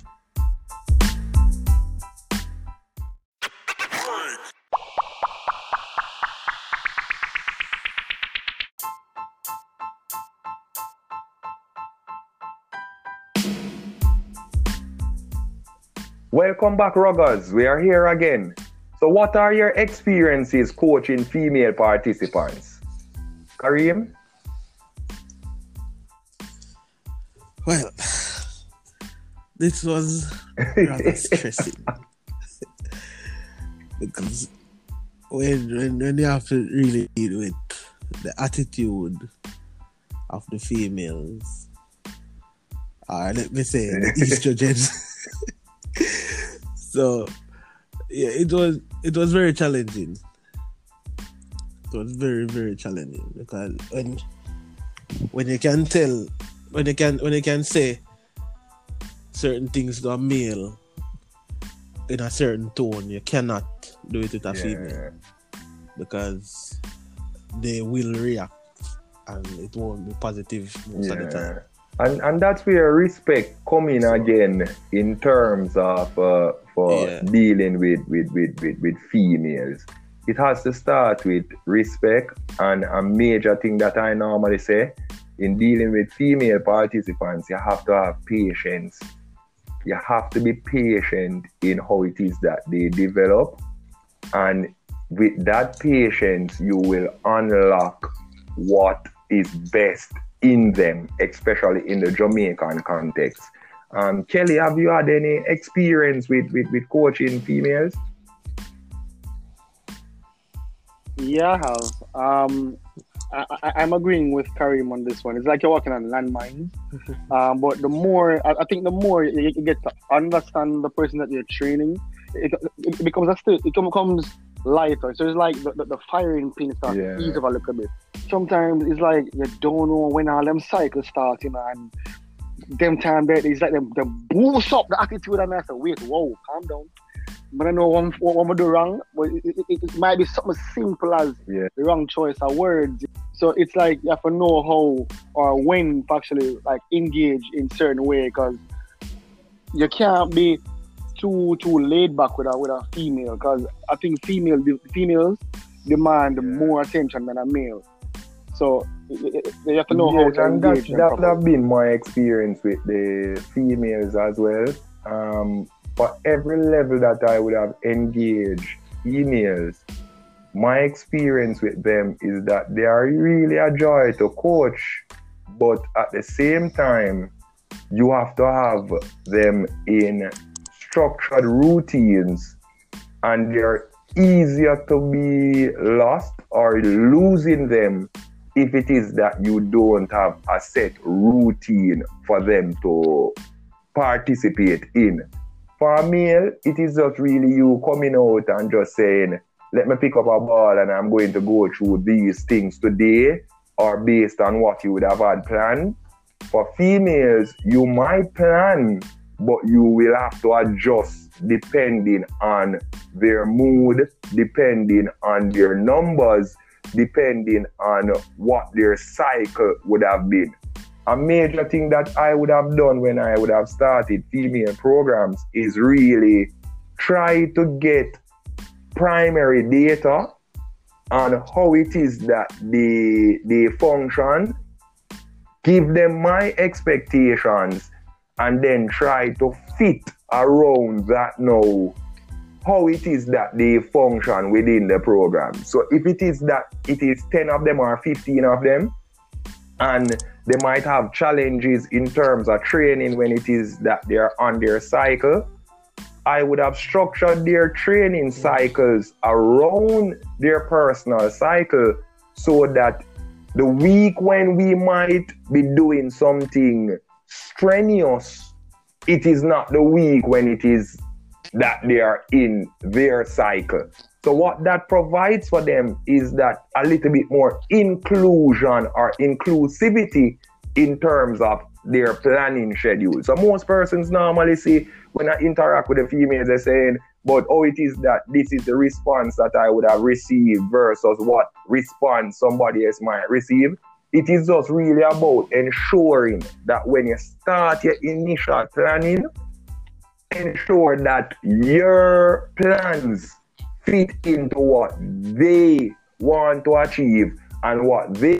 Speaker 1: Welcome back, Ruggers. We are here again. So what are your experiences coaching female participants? Kareem?
Speaker 2: Well, this was rather stressing. Because when, when, when you have to really deal with the attitude of the females, or let me say the estrogens. So yeah, it was it was very challenging. It was very, very challenging because when when you can tell when you can when you can say certain things to a male in a certain tone, you cannot do it with a
Speaker 1: Yeah.
Speaker 2: female because they will react and it won't be positive most of the time.
Speaker 1: And and that's where respect come in again in terms of uh, for
Speaker 2: Yeah.
Speaker 1: dealing with with, with, with with females. It has to start with respect, and a major thing that I normally say in dealing with female participants, you have to have patience. You have to be patient in how it is that they develop, and with that patience you will unlock what is best in them, especially in the Jamaican context. Um, Kelly, have you had any experience with, with, with coaching females?
Speaker 3: Yeah, I have. Um, I, I, I'm agreeing with Kareem on this one. It's like you're walking on landmines. um, but the more, I, I think the more you, you get to understand the person that you're training, it, it, it becomes a still, it becomes lighter. So it's like the, the, the firing pin starts
Speaker 1: Yeah.
Speaker 3: to ease up a little bit. Sometimes it's like you don't know when all them cycles start, you know, and them time that it's like them, them boost up the attitude, and I say, wait, whoa, calm down. But I know what, what, what I do wrong, but it, it, it, it might be something as simple as
Speaker 1: Yeah.
Speaker 3: the wrong choice of words. So it's like you have to know how or when to actually like engage in certain way, because you can't be too too laid back with a with a female, because I think female females demand
Speaker 1: Yeah.
Speaker 3: more attention than a male. So you have to know how
Speaker 1: Yes,
Speaker 3: to
Speaker 1: and that,
Speaker 3: engage them
Speaker 1: that
Speaker 3: properly.
Speaker 1: have been my experience with the females as well. Um, for every level that I would have engaged females, my experience with them is that they are really a joy to coach, but at the same time, you have to have them in structured routines, and they're easier to be lost or losing them if it is that you don't have a set routine for them to participate in. For a male, it is just really you coming out and just saying, let me pick up a ball and I'm going to go through these things today, or based on what you would have had planned. For females, you might plan, but you will have to adjust depending on their mood, depending on their numbers, depending on what their cycle would have been. A major thing that I would have done when I would have started female programs is really try to get primary data on how it is that they, they function, give them my expectations, and then try to fit around that now how it is that they function within the program. So if it is that it is ten of them or fifteen of them, and they might have challenges in terms of training when it is that they're on their cycle, I would have structured their training cycles around their personal cycle so that the week when we might be doing something strenuous, it is not the week when it is that they are in their cycle. So what that provides for them is that a little bit more inclusion or inclusivity in terms of their planning schedule. So most persons normally say, when I interact with the females, they're saying, but oh, it is that this is the response that I would have received versus what response somebody else might receive. It is just really about ensuring that when you start your initial planning, ensure that your plans fit into what they want to achieve, and what they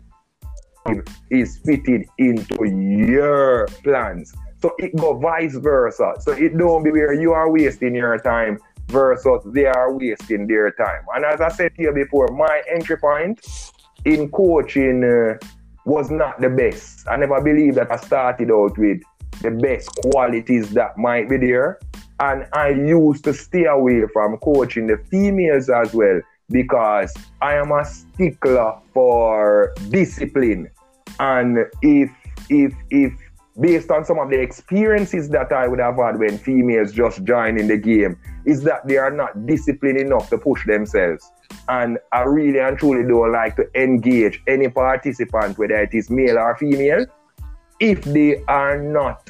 Speaker 1: is fitted into your plans. So it go vice versa. So it don't be where you are wasting your time versus they are wasting their time. And as I said to you before, my entry point in coaching uh, was not the best. I never believed that I started out with the best qualities that might be there. And I used to stay away from coaching the females as well, because I am a stickler for discipline. And if if if based on some of the experiences that I would have had when females just join in the game, is that they are not disciplined enough to push themselves. And I really and truly don't like to engage any participant, whether it is male or female, if they are not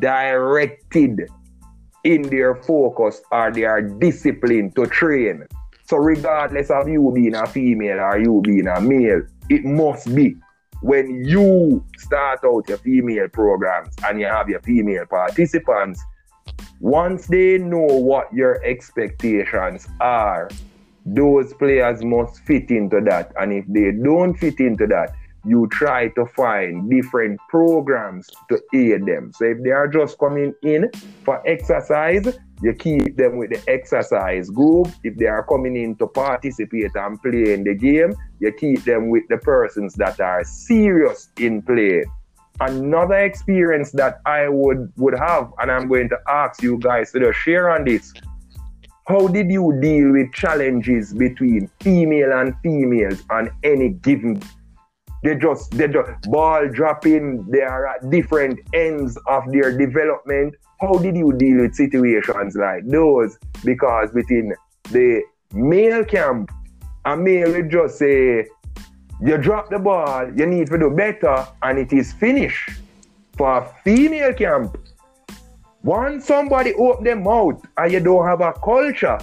Speaker 1: directed in their focus or they are disciplined to train. So regardless of you being a female or you being a male, it must be when you start out your female programs and you have your female participants, once they know what your expectations are, those players must fit into that. And if they don't fit into that, you try to find different programs to aid them. So if they are just coming in for exercise, you keep them with the exercise group. If they are coming in to participate and play in the game, you keep them with the persons that are serious in play. Another experience that I would, would have, and I'm going to ask you guys to just share on this, how did you deal with challenges between female and females on any given? They just, they just ball dropping, they are at different ends of their development. How did you deal with situations like those? Because within the male camp, a male will just say, you drop the ball, you need to do better, and it is finished. For a female camp, once somebody open their mouth and you don't have a culture,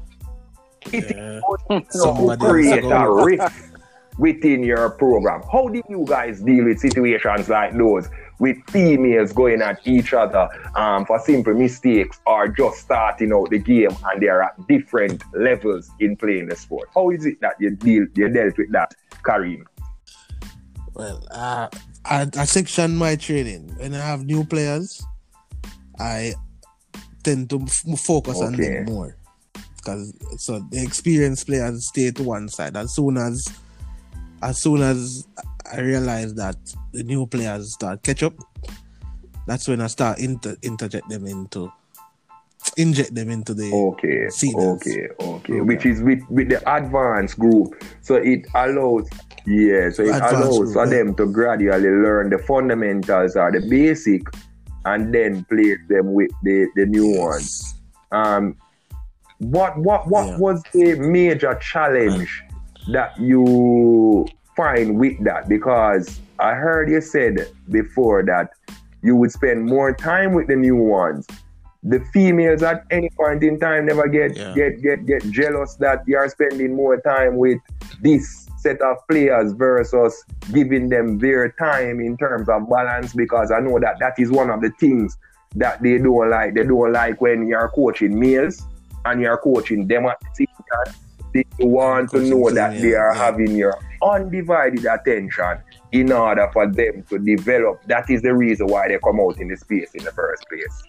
Speaker 1: it
Speaker 2: Yeah.
Speaker 1: is
Speaker 2: Somebody
Speaker 1: to create
Speaker 2: else
Speaker 1: a
Speaker 2: go.
Speaker 1: rift within your program. How did you guys deal with situations like those, with females going at each other um, for simple mistakes or just starting out the game and they're at different levels in playing the sport? How is it that you deal you dealt with that, Kareem?
Speaker 2: Well, uh, I, I section my training. When I have new players, I tend to f- focus on
Speaker 1: Okay.
Speaker 2: them more. Because so the experienced players stay to one side. As soon as as soon as I realize that the new players start catch up, that's when I start inter- interject them into inject them into the
Speaker 1: Okay,
Speaker 2: seniors.
Speaker 1: okay, okay.
Speaker 2: program.
Speaker 1: Which is with, with the advanced group. So it allows, yeah, so it
Speaker 2: Advanced
Speaker 1: allows
Speaker 2: group,
Speaker 1: for
Speaker 2: yeah.
Speaker 1: them to gradually learn the fundamentals or the basic and then place them with the, the new
Speaker 2: Yes.
Speaker 1: ones. Um, what what what
Speaker 2: Yeah.
Speaker 1: was the major challenge that you find with that? Because I heard you said before that you would spend more time with the new ones. The females at any point in time never get
Speaker 2: Yeah.
Speaker 1: get get get jealous that you are spending more time with this set of players versus giving them their time in terms of balance, because I know that that is one of the things that they don't like. They don't like when you're coaching males and you're coaching them at the same time. They want to
Speaker 2: Coaching
Speaker 1: know that they
Speaker 2: female,
Speaker 1: are
Speaker 2: yeah.
Speaker 1: having your undivided attention in order for them to develop. That is the reason why they come out in the space in the first place.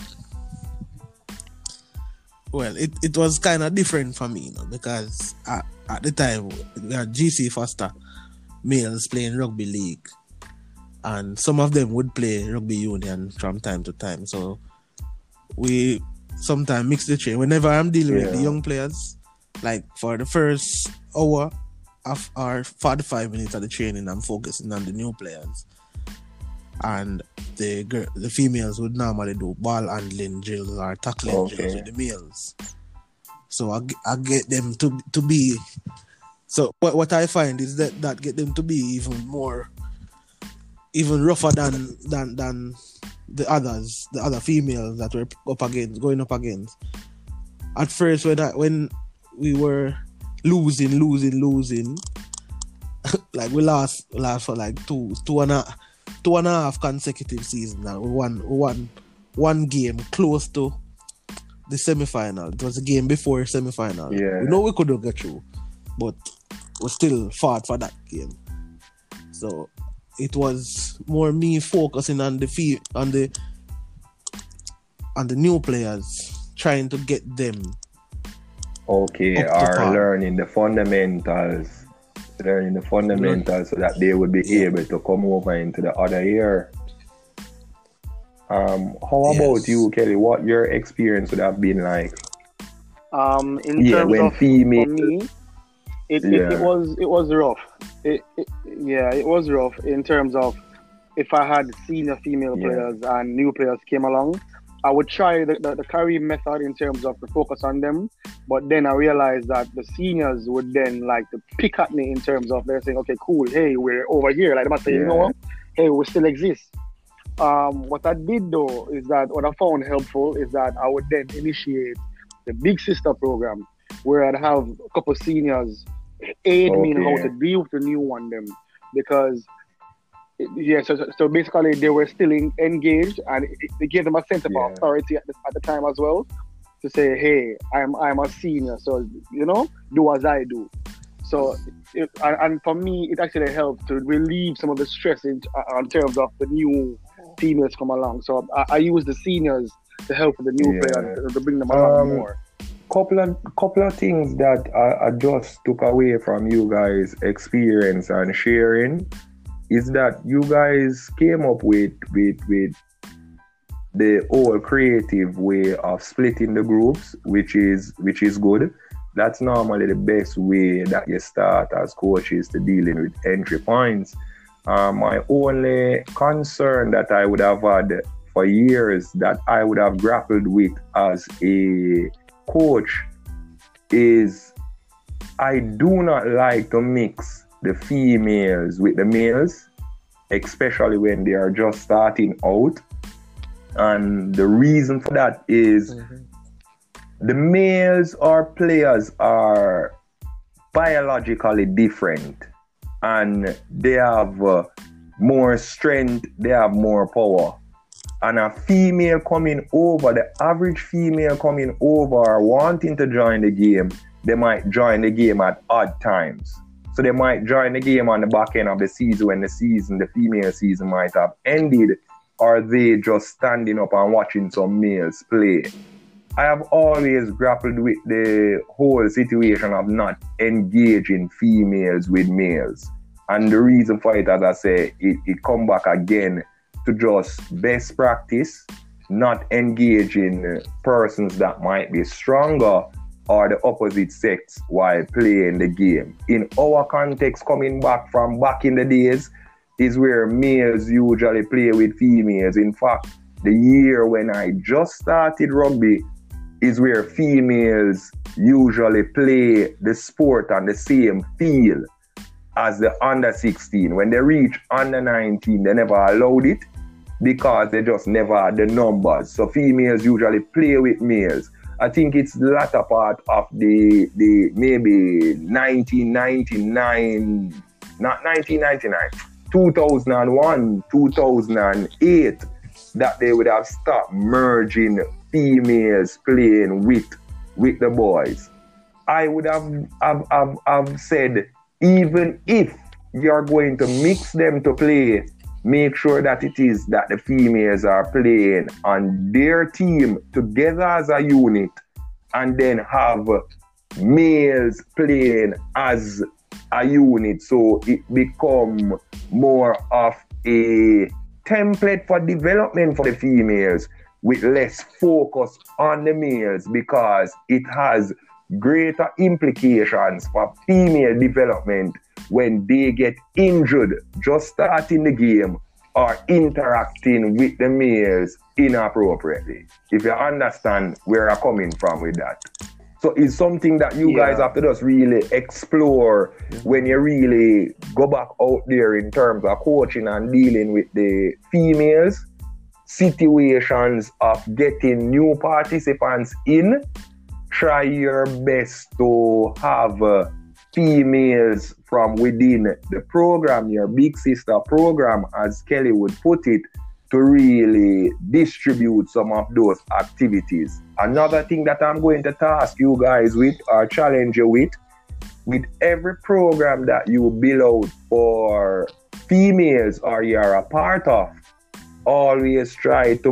Speaker 2: Well, it, it was kind of different for me, you know, because at, at the time, we had G C Foster males playing rugby league, and some of them would play rugby union from time to time. So we sometimes mix the train. Whenever I'm dealing with the
Speaker 1: Yeah.
Speaker 2: young players, like for the first hour of our forty-five minutes of the training, I'm focusing on the new players. And the girl, the females would normally do ball handling drills or tackling
Speaker 1: Okay.
Speaker 2: drills with the males. So I, g- I get them to to be. So what what I find is that that get them to be even more, even rougher than than than the others, the other females that were up against, going up against. At first, when I, when we were losing, losing, losing, like we lost lost for like two two and a two and a half consecutive seasons now. We won we won one game close to the semi-final. It was a game before semi-final.
Speaker 1: Yeah.
Speaker 2: We know we couldn't get through, but we still fought for that game. So it was more me focusing on the fee- on the on the new players, trying to get them.
Speaker 1: Okay,
Speaker 2: Up to
Speaker 1: or
Speaker 2: par.
Speaker 1: learning the fundamentals, learning the fundamentals so that they would be
Speaker 2: Yeah.
Speaker 1: able to come over into the other year. Um, how
Speaker 2: Yes.
Speaker 1: about you, Kelly? What your experience would have been like?
Speaker 3: Um, in
Speaker 1: Yeah,
Speaker 3: terms
Speaker 1: when
Speaker 3: of
Speaker 1: female-
Speaker 3: for me, it, it,
Speaker 1: Yeah.
Speaker 3: it was it was rough. It, it, yeah, it was rough in terms of if I had senior female
Speaker 1: Yeah.
Speaker 3: players and new players came along, I would try the, the, the carry method in terms of the focus on them. But then I realized that the seniors would then like to pick at me in terms of they're saying, okay, cool, hey, we're over here. Like they might say, you know
Speaker 1: Yeah.
Speaker 3: what? Hey, we still exist. Um, what I did though is that what I found helpful is that I would then initiate the Big Sister program where I'd have a couple seniors aid me in how
Speaker 1: Okay.
Speaker 3: to deal with the new one them because it- yeah so, so- so basically they were still in, engaged and it, it gave them a sense of
Speaker 1: Yeah.
Speaker 3: authority at the, at the time as well to say, hey, I'm I'm a senior, so you know, do as I do. So it, and, and for me it actually helped to relieve some of the stress in, uh, in terms of the new females come along. So I, I use the seniors to help the new
Speaker 1: Yeah.
Speaker 3: players to, to bring them along
Speaker 1: Um,
Speaker 3: more.
Speaker 1: Couple of couple of things that I, I just took away from you guys' experience and sharing is that you guys came up with with with the whole creative way of splitting the groups, which is which is good. That's normally the best way that you start as coaches to dealing with entry points. Uh, my only concern that I would have had for years that I would have grappled with as a coach is I do not like to mix the females with the males, especially when they are just starting out. And the reason for that is the males or players are biologically different and they have uh, more strength, they have more power. And a female coming over, the average female coming over wanting to join the game, they might join the game at odd times. So they might join the game on the back end of the season when the season, the female season might have ended, or they just standing up and watching some males play. I have always grappled with the whole situation of not engaging females with males. And the reason for it, as I say, it, it come back again to just best practice, not engaging persons that might be stronger or the opposite sex while playing the game. In our context, coming back from back in the days, is where males usually play with females. In fact, the year when I just started rugby is where females usually play the sport on the same field as the under sixteen. When they reach under nineteen, they never allowed it because they just never had the numbers. So females usually play with males. I think it's the latter part of the the maybe nineteen ninety-nine, not nineteen ninety-nine, two thousand one, two thousand eight, that they would have stopped merging females playing with with the boys. I would have, have, have, have said, even if you're going to mix them to play, make sure that it is that the females are playing on their team together as a unit, and then have males playing as a unit, so it become more of a template for development for the females with less focus on the males, because it has greater implications for female development when they get injured just starting the game or interacting with the males inappropriately. If you understand where I'm coming from with that. So it's something that you yeah. guys have to just really explore when you really go back out there in terms of coaching and dealing with the females. Situations of getting new participants in, try your best to have uh, females from within the program, your big sister program, as Kelly would put it, to really distribute some of those activities. Another thing that I'm going to task you guys with, or challenge you with, with every program that you build out for females or you're a part of, always try to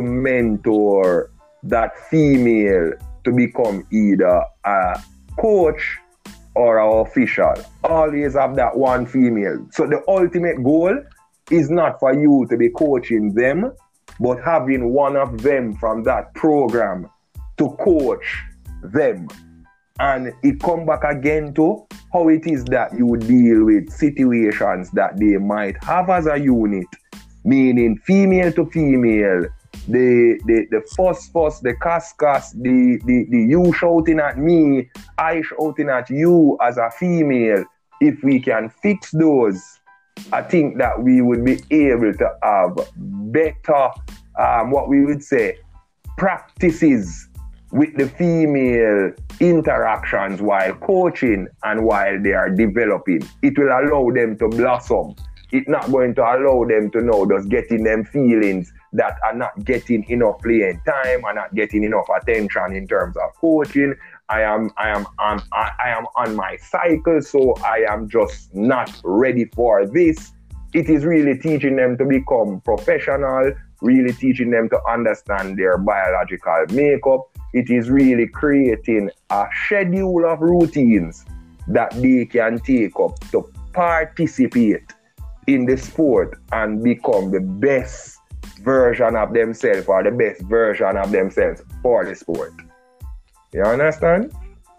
Speaker 1: mentor that female to become either a coach or an official. Always have that one female. So the ultimate goal is not for you to be coaching them, but having one of them from that program to coach them. And it come back again to how it is that you deal with situations that they might have as a unit, meaning female to female, the the the fuss fuss, the cuss cuss, the, the, the you shouting at me, I shouting at you as a female. If we can fix those, I think that we would be able to have better, um, what we would say, practices with the female interactions while coaching and while they are developing. It will allow them to blossom. It's not going to allow them to know just getting them feelings that are not getting enough playing time, are not getting enough attention in terms of coaching. I am I am um, I, I am on my cycle, so I am just not ready for this. It is really teaching them to become professional, really teaching them to understand their biological makeup. It is really creating a schedule of routines that they can take up to participate in the sport and become the best version of themselves, or the best version of themselves for the sport. You understand?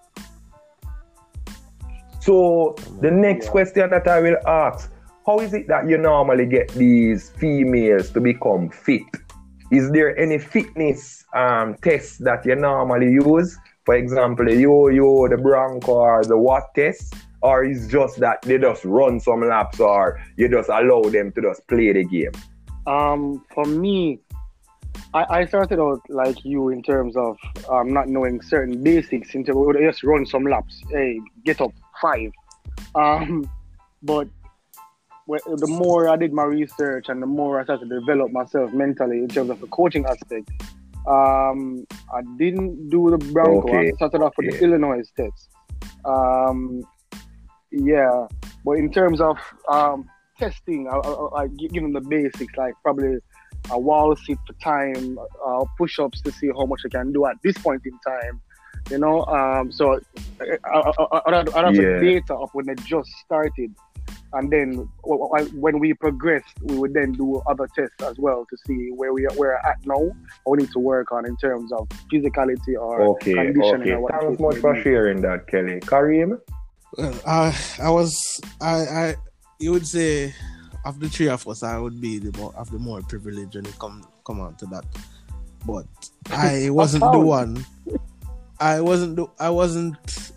Speaker 1: So the next yeah. question that I will ask, how is it that you normally get these females to become fit? Is there any fitness um, tests that you normally use? For example, the yo-yo, the bronco, or the what test? Or is just that they just run some laps, or you just allow them to just play the game?
Speaker 3: Um, for me, I, I started out like you in terms of um, not knowing certain basics. In terms of just run some laps, hey, get up five. Um, but the more I did my research and the more I started to develop myself mentally in terms of the coaching aspect, um, I didn't do the Bronco. Okay. I started off with okay. the Illinois test. Um, yeah, But in terms of um, testing, I, I, I give them the basics, like probably a wall sit for time, uh, push-ups to see how much I can do at this point in time. You know, um, so I, I, I, I have
Speaker 1: Yeah.
Speaker 3: the data up when they just started, and then w- w- when we progressed, we would then do other tests as well to see where we are, where we're at now, what we need to work on in terms of physicality or
Speaker 1: Okay,
Speaker 3: conditioning.
Speaker 1: okay.
Speaker 3: Or what
Speaker 1: Thanks
Speaker 3: it
Speaker 1: much
Speaker 3: may
Speaker 1: for
Speaker 3: be.
Speaker 1: sharing that, Kelly. Kareem?
Speaker 2: Well, I I was I I you would say of the three of us, I would be the more of the more privileged when it come come on to that. But I wasn't the
Speaker 3: How?
Speaker 2: one. I wasn't the, I wasn't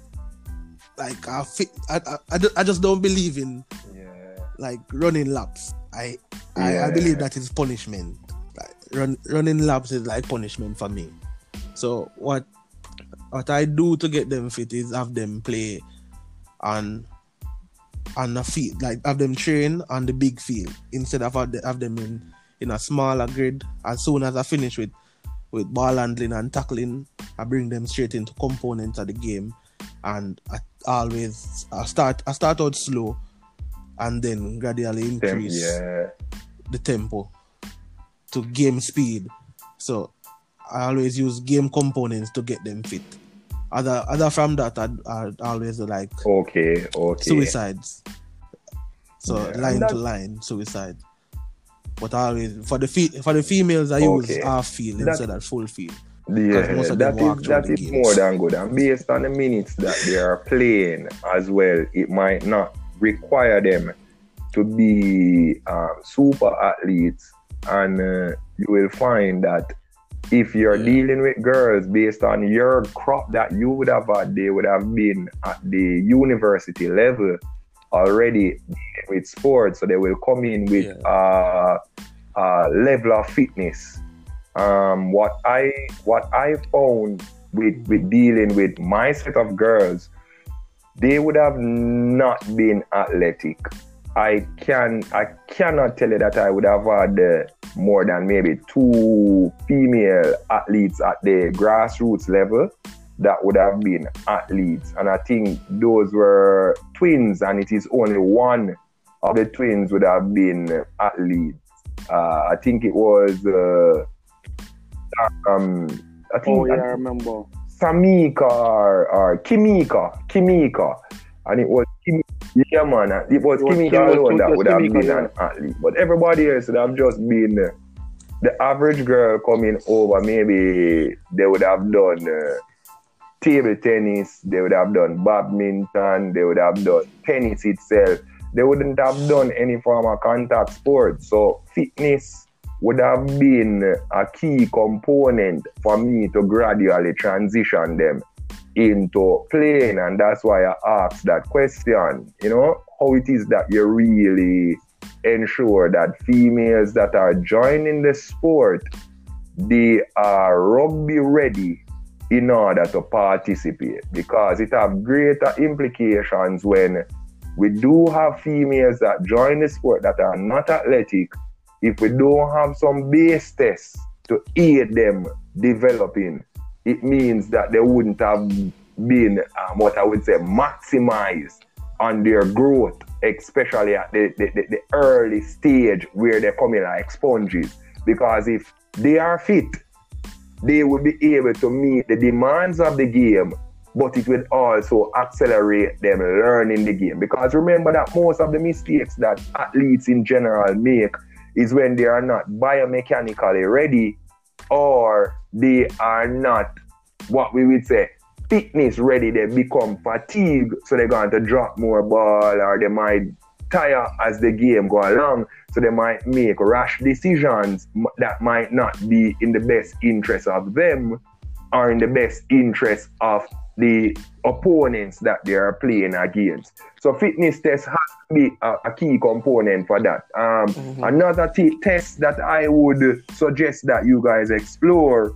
Speaker 2: like I, fit, I, I, I ju- I just don't believe in
Speaker 1: Yeah.
Speaker 2: like running laps. I I,
Speaker 1: Yeah.
Speaker 2: I believe that is punishment. Like run, running laps is like punishment for me. So what what I do to get them fit is have them play on on the field, like have them train on the big field instead of have the- have them in, in a smaller grid. As soon as I finish with with ball handling and tackling, I bring them straight into components of the game, and I always I start I start out slow and then gradually
Speaker 1: Tem-
Speaker 2: increase
Speaker 1: yeah.
Speaker 2: the tempo to game speed. So I always use game components to get them fit. Other other from that, I, I always like
Speaker 1: Okay, okay.
Speaker 2: suicides. So
Speaker 1: Yeah, and
Speaker 2: line to
Speaker 1: that-
Speaker 2: line suicide. But I always for the fe- for the females I use
Speaker 1: Okay.
Speaker 2: half field
Speaker 1: That-
Speaker 2: instead of full field.
Speaker 1: Yeah,
Speaker 2: most of them
Speaker 1: that
Speaker 2: walk
Speaker 1: is
Speaker 2: through
Speaker 1: that
Speaker 2: the
Speaker 1: is
Speaker 2: games.
Speaker 1: more than good. And based on the minutes that they are playing as well, it might not require them to be um, super athletes. And uh, you will find that if you're
Speaker 2: Yeah.
Speaker 1: dealing with girls based on your crop that you would have had, they would have been at the university level already dealing with sports. So they will come in with
Speaker 2: Yeah.
Speaker 1: uh, uh, level of fitness. Um, what I what I found with, with dealing with my set of girls, they would have not been athletic. I can I cannot tell you that I would have had uh, more than maybe two female athletes at the grassroots level that would have been athletes, and I think those were twins, and it is only one of the twins would have been athletes. Uh, I think it was. Uh, Um, I think
Speaker 3: Oh yeah,
Speaker 1: I
Speaker 3: I
Speaker 1: think
Speaker 3: remember.
Speaker 1: Samika or, or Kimika, Kimika, and it was Kim, yeah man, it was
Speaker 3: It was
Speaker 1: Kimika
Speaker 3: Kim- it was
Speaker 1: alone
Speaker 3: Kim-
Speaker 1: that
Speaker 3: it was
Speaker 1: would have
Speaker 3: Kimika,
Speaker 1: been
Speaker 3: yeah.
Speaker 1: an athlete, but everybody else would have just been uh, the average girl coming over. Maybe they would have done uh, table tennis, they would have done badminton, they would have done tennis itself. They wouldn't have done any form of contact sport. So fitness would have been a key component for me to gradually transition them into playing, and that's why I asked that question, you know, how it is that you really ensure that females that are joining the sport, they are rugby ready in order to participate, because it has greater implications when we do have females that join the sport that are not athletic. If we don't have some base tests to aid them developing, it means that they wouldn't have been, um, what I would say, maximized on their growth, especially at the, the, the, the early stage where they're coming like sponges. Because if they are fit, they will be able to meet the demands of the game, but it will also accelerate them learning the game. Because remember that most of the mistakes that athletes in general make is when they are not biomechanically ready, or they are not, what we would say, fitness ready. They become fatigued, so they're going to drop more ball, or they might tire as the game go along, so they might make rash decisions that might not be in the best interest of them or in the best interest of the opponents that they are playing against. So fitness test has to be a, a key component for that. Um,
Speaker 2: Mm-hmm.
Speaker 1: Another t- test that I would suggest that you guys explore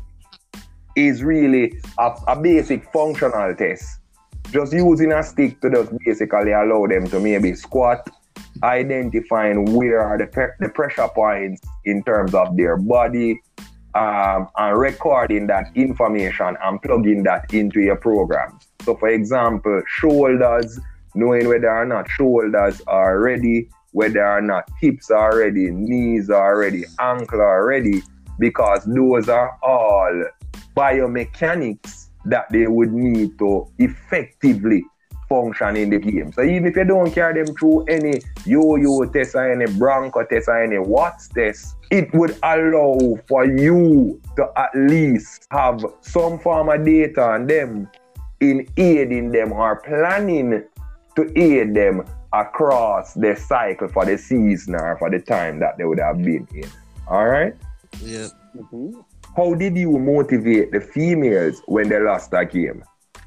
Speaker 1: is really a, a basic functional test. Just using a stick to just basically allow them to maybe squat, identifying where are the, pe- the pressure points in terms of their body, um, and recording that information and plugging that into your program. So for example, shoulders, knowing whether or not shoulders are ready, whether or not hips are ready, knees are ready, ankle are ready, because those are all biomechanics that they would need to effectively function in the game. So even if you don't carry them through any yo-yo test or any Bronco test or any Watts test, it would allow for you to at least have some form of data on them in aiding them or planning to aid them across the cycle for the season or for the time that they would have been in. All right?
Speaker 2: Yeah.
Speaker 3: Mm-hmm.
Speaker 1: How did you motivate the females when they lost that game?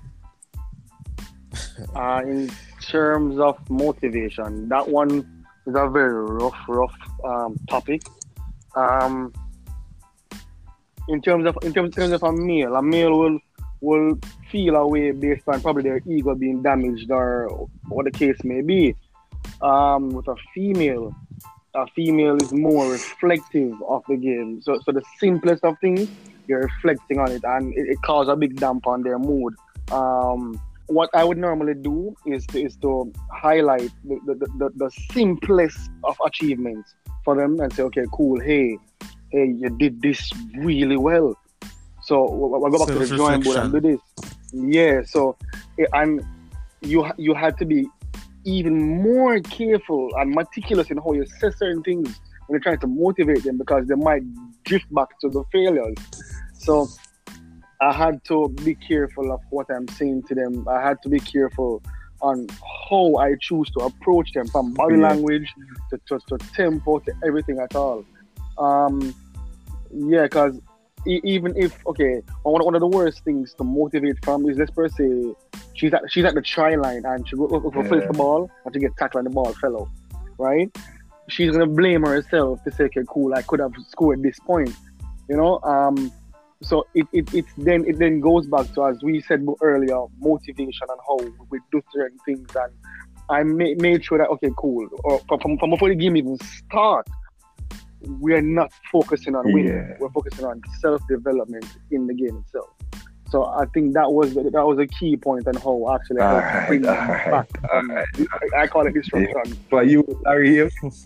Speaker 3: Uh, in terms of motivation, that one is a very rough, rough um, topic. Um, in terms of in terms, in terms of a male, a male will will feel a way based on probably their ego being damaged or what the case may be. Um, with a female, a female is more reflective of the game. So, so the simplest of things, you're reflecting on it, and it, it causes a big damp on their mood. Um, what I would normally do is to, is to highlight the, the, the, the simplest of achievements for them and say, okay, cool, hey, hey, you did this really well. So we'll go back to the drawing board and do this. Yeah, so, and you you had to be even more careful and meticulous in how you say certain things when you're trying to motivate them, because they might drift back to the failures. So I had to be careful of what I'm saying to them. I had to be careful on how I choose to approach them, from body
Speaker 1: yeah.
Speaker 3: language to, to, to tempo to everything at all. Um, yeah, because e- even if, okay, one, one of the worst things to motivate from is, let's per se, she's at, she's at the try line and she go go yeah. place the ball and to get tackled and the ball fell out, right? She's going to blame herself to say, okay, cool, I could have scored this point, you know? Um, So it, it it then it then goes back to, as we said earlier, motivation and how we do certain things. And I ma- made sure that, okay, cool, or from, from before the game even start, we're not focusing on winning.
Speaker 1: Yeah.
Speaker 3: We're focusing on self-development in the game itself. So I think that was the, that was a key point on how actually
Speaker 1: All
Speaker 3: how
Speaker 1: right,
Speaker 3: to bring
Speaker 1: all
Speaker 3: them
Speaker 1: right,
Speaker 3: back.
Speaker 1: all
Speaker 3: Um,
Speaker 1: right.
Speaker 3: I, I call it disruption.
Speaker 1: For you, Larry,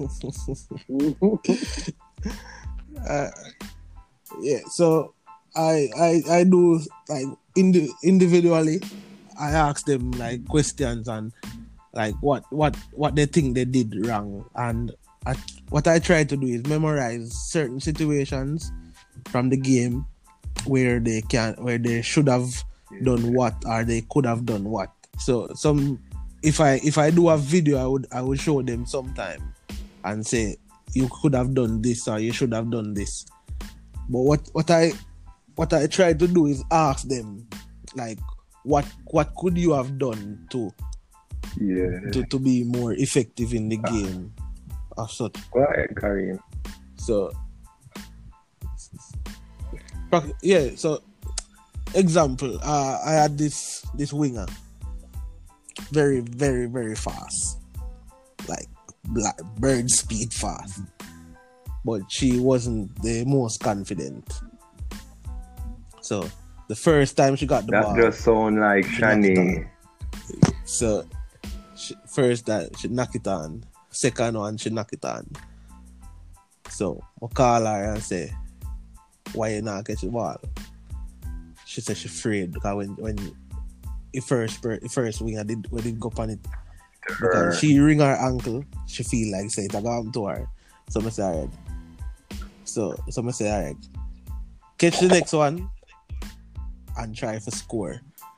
Speaker 2: uh, yeah, so I I I do like indi- individually. I ask them like questions and like what what what they think they did wrong, and I, what I try to do is memorize certain situations from the game where they can where they should have done what or they could have done what. So some if I if I do a video, I would I would show them sometime and say you could have done this or you should have done this. But what what I what I try to do is ask them like what what could you have done to
Speaker 1: yeah,
Speaker 2: to, to be more effective in the game of such.
Speaker 1: go ahead, Kareem.
Speaker 2: So yeah, so example, uh, I had this this winger, very very very fast, like black bird speed fast, but she wasn't the most confident. So the first time she got the
Speaker 1: That
Speaker 2: ball,
Speaker 1: just sound like
Speaker 2: she knocked it
Speaker 1: Shani.
Speaker 2: on. So she, first that she knocked it on, second one she knocked it on. So I call her and say, why you not catch the ball? She said she afraid because when when the first the first winger did when did go on it, because she ring her ankle, she feel like say it go to her. So I say alright. So so I say alright. Catch the next one and try for score.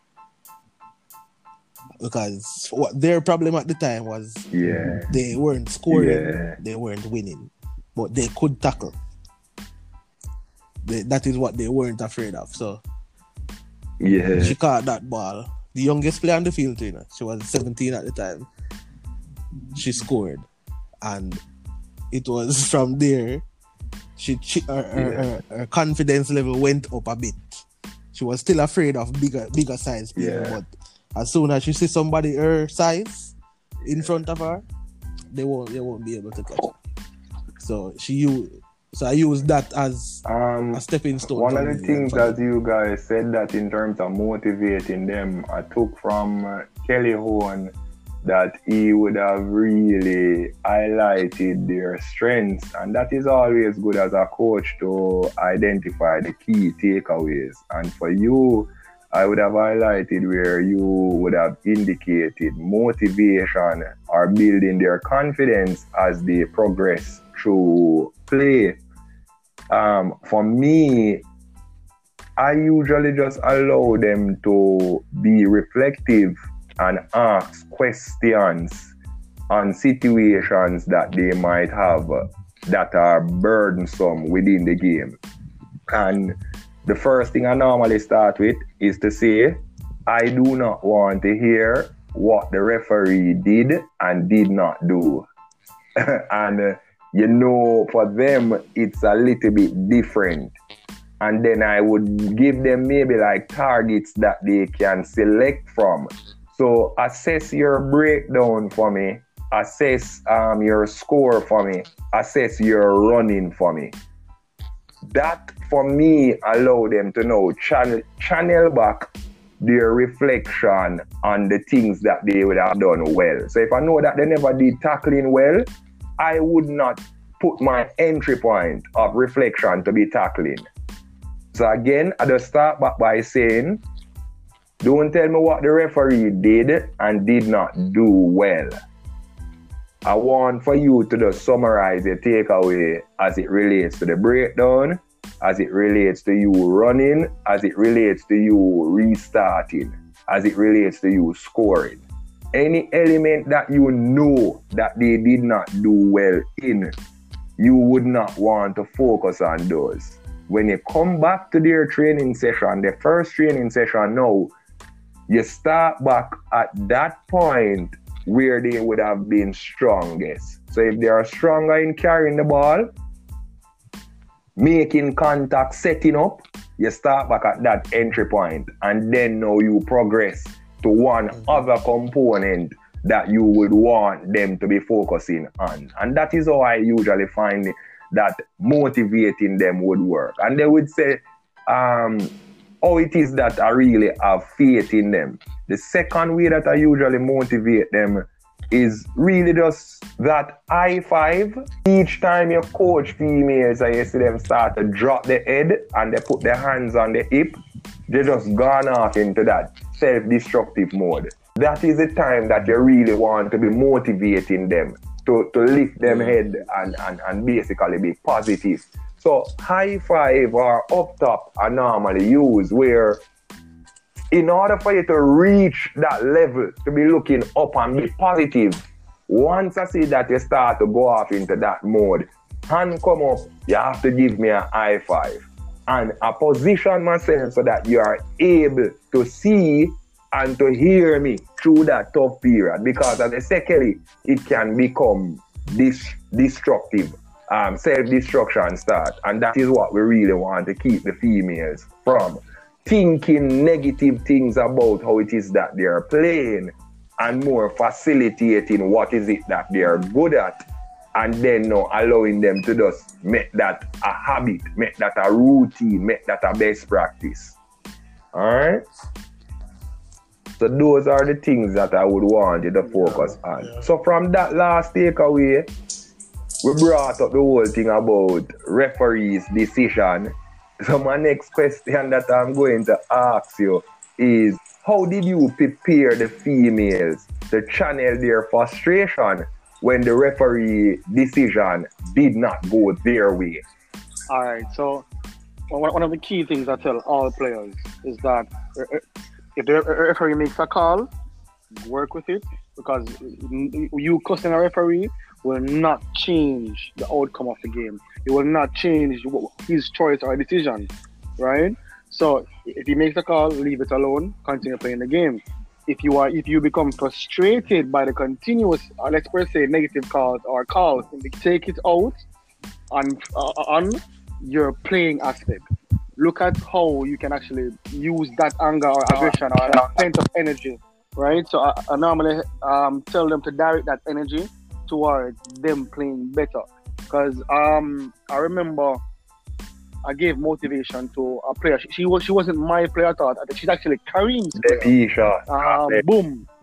Speaker 2: Because what their problem at the time was
Speaker 1: Yeah.
Speaker 2: they weren't scoring,
Speaker 1: Yeah.
Speaker 2: they weren't winning, but they could tackle. They, that is what they weren't afraid of. So
Speaker 1: Yeah.
Speaker 2: she caught that ball. The youngest player on the field, you know, she was seventeen at the time. She scored, and it was from there. She, she her, her,
Speaker 1: Yeah.
Speaker 2: her, her confidence level went up a bit. She was still afraid of bigger bigger size people,
Speaker 1: Yeah.
Speaker 2: but as soon as she sees somebody her size in front of her, they won't they won't be able to catch her. So she used so I used that as
Speaker 1: Um,
Speaker 2: a stepping stone.
Speaker 1: one
Speaker 2: for
Speaker 1: of the
Speaker 2: me
Speaker 1: things
Speaker 2: for
Speaker 1: that
Speaker 2: me.
Speaker 1: you guys said that in terms of motivating them, I took from uh, Kelly Horn that he would have really highlighted their strengths, and that is always good as a coach to identify the key takeaways. And for you, I would have highlighted where you would have indicated motivation or building their confidence as they progress through play. Um, for me, I usually just allow them to be reflective and ask questions on situations that they might have that are burdensome within the game. And the first thing I normally start with is to say, I do not want to hear what the referee did and did not do. and, uh, you know, for them, it's a little bit different. And then I would give them maybe like targets that they can select from. So assess your breakdown for me, assess um, your score for me, assess your running for me. That, for me, allow them to know, channel, channel back their reflection on the things that they would have done well. So if I know that they never did tackling well, I would not put my entry point of reflection to be tackling. So again, I just start back by saying, don't tell me what the referee did and did not do well. I want for you to just summarize your takeaway as it relates to the breakdown, as it relates to you running, as it relates to you restarting, as it relates to you scoring. Any element that you know that they did not do well in, you would not want to focus on those. When you come back to their training session, the first training session now, you start back at that point where they would have been strongest. So if they are stronger in carrying the ball, making contact, setting up, you start back at that entry point, and then now you progress to one other component that you would want them to be focusing on. And that is how I usually find that motivating them would work. And they would say, um, oh, it is that I really have faith in them. The second way that I usually motivate them is really just that high five. Each time you coach females and you see them start to drop the head and they put their hands on the hip, they just gone off into that self-destructive mode. That is the time that you really want to be motivating them to, to lift them head and, and, and basically be positive. So high five or up top are normally used where in order for you to reach that level, to be looking up and be positive, once I see that you start to go off into that mode, hand come up, you have to give me a high five. And I position myself so that you are able to see and to hear me through that tough period. Because as I say, Kelly, it can become dis- destructive. Um, self-destruction start, and that is what we really want to keep the females from thinking negative things about how it is that they are playing, and more facilitating what is it that they are good at, and then now allowing them to just make that a habit, make that a routine, make that a best practice. All right. So those are the things that I would want you to focus yeah, on. Yeah. So from that last takeaway, we brought up the whole thing about referees' decision. So my next question that I'm going to ask you is, how did you prepare the females to channel their frustration when the referee decision did not go their way?
Speaker 3: All right, so one of the key things I tell all players is that if the referee makes a call, work with it, because you cussing a referee will not change the outcome of the game. It will not change his choice or decision, right? So if he makes a call, leave it alone, continue playing the game. If you are, if you become frustrated by the continuous, uh, let's per se, negative calls or calls, take it out on uh, on your playing aspect. Look at how you can actually use that anger or aggression or that pent-up energy, right? So I, I normally um, tell them to direct that energy towards them playing better. Because um, I remember I gave motivation to a player. She, she was she wasn't my player at all. She's actually Kareem's player. Um, boom.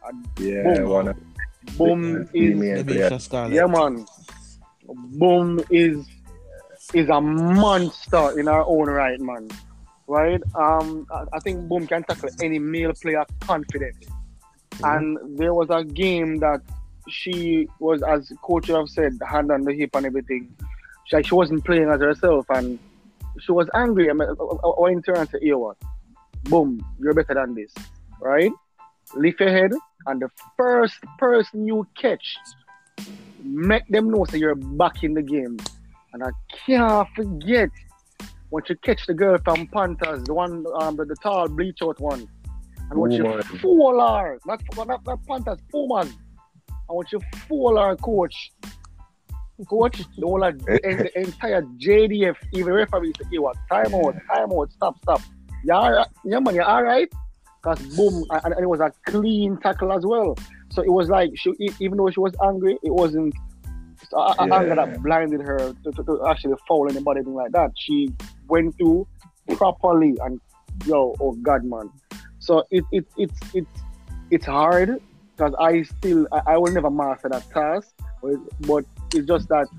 Speaker 3: And
Speaker 1: Yeah,
Speaker 3: Boom.
Speaker 1: one of
Speaker 3: Boom
Speaker 1: the
Speaker 3: is
Speaker 1: female
Speaker 2: Maybe
Speaker 1: players.
Speaker 2: just Scarlett.
Speaker 3: yeah, man. Boom is is a monster in our own right, man. Right? Um, I, I think Boom can tackle any male player confidently. And there was a game that she was, as coach have said, hand on the hip and everything. She, like, she wasn't playing as herself, and she was angry. I mean, I, I went to her and said, "Here, what? Boom, you're better than this, right? Lift your head, and the first person you catch, make them know that you're back in the game." And I can't forget when you catch the girl from Panthers, the one, um, the, the tall bleach out one, and when you
Speaker 1: Pumas.
Speaker 3: fool her, not not, not Panthers, Pumas, and when you fool her, coach, coach, the whole of, the, the entire J D F, even referees say, "Hey, what? Time out, time out, stop, stop." You all right? Yeah, man, you all right? Because Boom, and, and it was a clean tackle as well. So it was like, she, even though she was angry, it wasn't uh,
Speaker 1: Yeah.
Speaker 3: anger that blinded her to, to, to actually foul anybody, anything like that. She went through properly, and yo, oh God, man. So it it it's it's it's hard because I still I, I will never master that task, but, but it's just that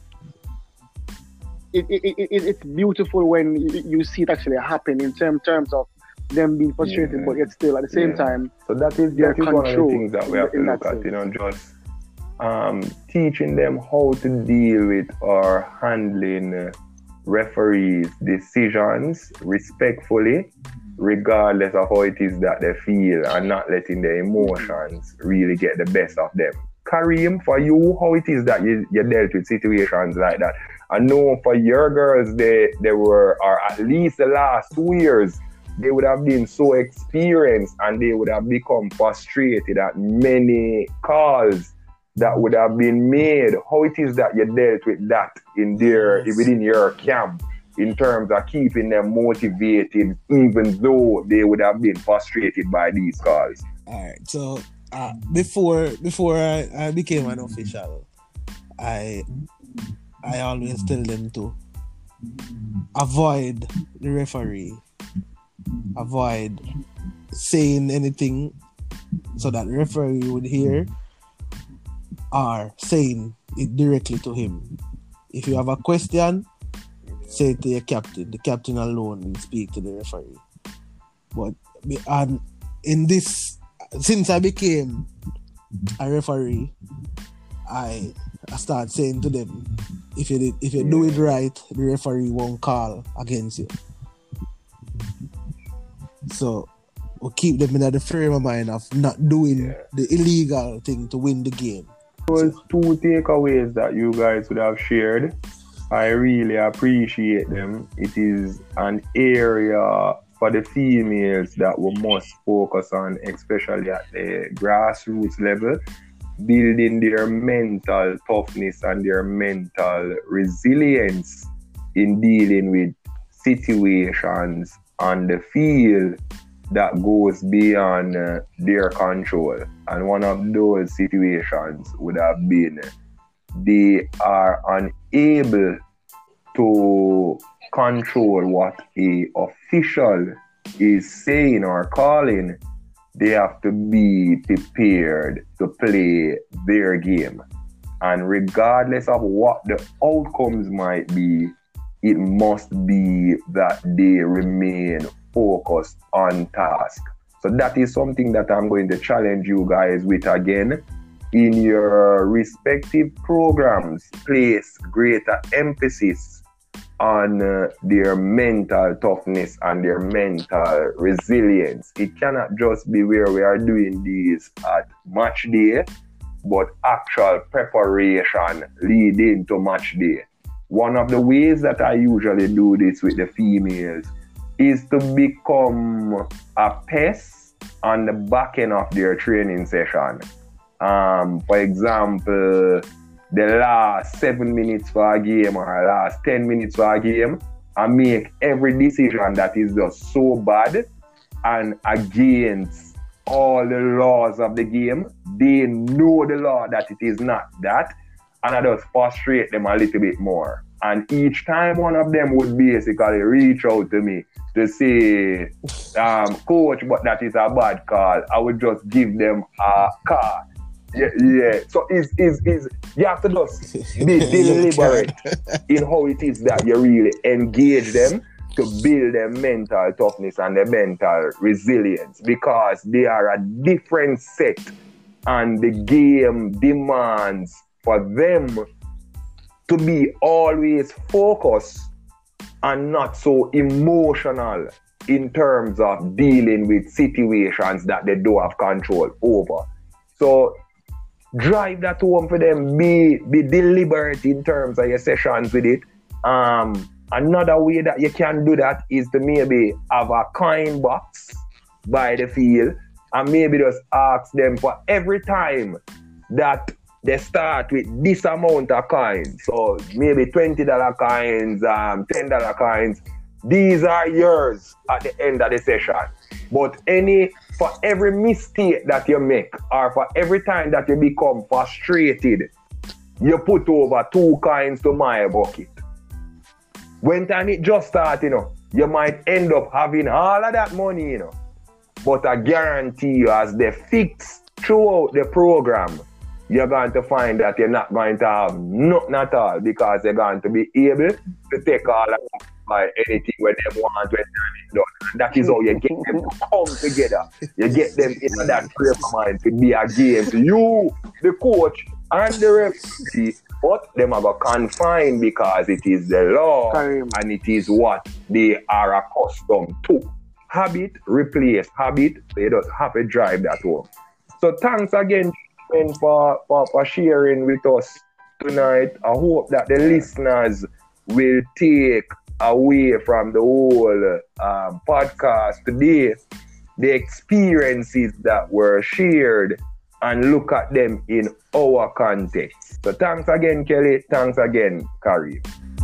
Speaker 3: it, it, it, it it's beautiful when you, you see it actually happen in term, terms of them being frustrated,
Speaker 1: Yeah.
Speaker 3: but yet still at the same
Speaker 1: Yeah.
Speaker 3: time.
Speaker 1: So that is,
Speaker 3: Their
Speaker 1: that is one of the
Speaker 3: control
Speaker 1: things that we have to
Speaker 3: in
Speaker 1: look
Speaker 3: that
Speaker 1: at, you know,
Speaker 3: sense.
Speaker 1: just um, teaching them how to deal with or handling uh, referees' decisions respectfully, regardless of how it is that they feel, and not letting their emotions really get the best of them. Kareem, for you, how it is that you, you dealt with situations like that? I know for your girls, they, they were, or at least the last two years, they would have been so experienced and they would have become frustrated at many calls that would have been made. How it is that you dealt with that in their,
Speaker 2: Yes.
Speaker 1: within your camp, in terms of keeping them motivated, even though they would have been frustrated by these calls?
Speaker 2: All right. So uh, before before I, I became an official, I I always tell them to avoid the referee, avoid saying anything so that the referee would hear, or saying it directly to him. If you have a question, say it to your captain. The captain alone will speak to the referee. But and in this, since I became a referee, I I start saying to them, if you did, if you do it right, the referee won't call against you. So we'll keep them in the frame of mind of not doing
Speaker 1: Yeah.
Speaker 2: the illegal thing to win the game.
Speaker 1: Those two takeaways that you guys would have shared, I really appreciate them. It is an area for the females that we must focus on, especially at the grassroots level, building their mental toughness and their mental resilience in dealing with situations on the field that goes beyond uh, their control. And one of those situations would have been they are unable to control what a official is saying or calling. They have to be prepared to play their game. And regardless of what the outcomes might be, it must be that they remain focused on task. So that is something that I'm going to challenge you guys with again. In your respective programs, place greater emphasis on uh, their mental toughness and their mental resilience. It cannot just be where we are doing these at match day, but actual preparation leading to match day. One of the ways that I usually do this with the females is to become a pest on the back end of their training session. Um, for example, the last seven minutes for a game or last ten minutes for a game, I make every decision that is just so bad and against all the laws of the game. They know the law that it is not that, and I just frustrate them a little bit more. And each time one of them would basically reach out to me to say, um, coach, but that is a bad call, I would just give them a card. Yeah, yeah. So is is is you have to just be deliberate in how it is that you really engage them to build their mental toughness and their mental resilience, because they are a different set and the game demands for them to be always focused and not so emotional in terms of dealing with situations that they don't have control over. So drive that home for them. Be be deliberate in terms of your sessions with it. Um, another way that you can do that is to maybe have a coin box by the field and maybe just ask them for every time that they start with this amount of coins. So maybe twenty dollars coins, um, ten dollars coins. These are yours at the end of the session. But any for every mistake that you make, or for every time that you become frustrated, you put over two coins to my bucket. When time it just starts, you know, you might end up having all of that money, you know. But I guarantee you, as they fix throughout the program, you're going to find that you're not going to have nothing at all, because you're going to be able to take all of that by anything where they want when it's done. And that is how you get them to come together. You get them in that frame of mind to be against you, the coach, and the referee. But them are going to confine because it is the law and it is what they are accustomed to. Habit replace habit. They just have to drive that home. So thanks again for, for, for sharing with us tonight. I hope that the listeners will take away from the whole um, podcast today the experiences that were shared and look at them in our context. So thanks again, Kelly. Thanks again, Kareem.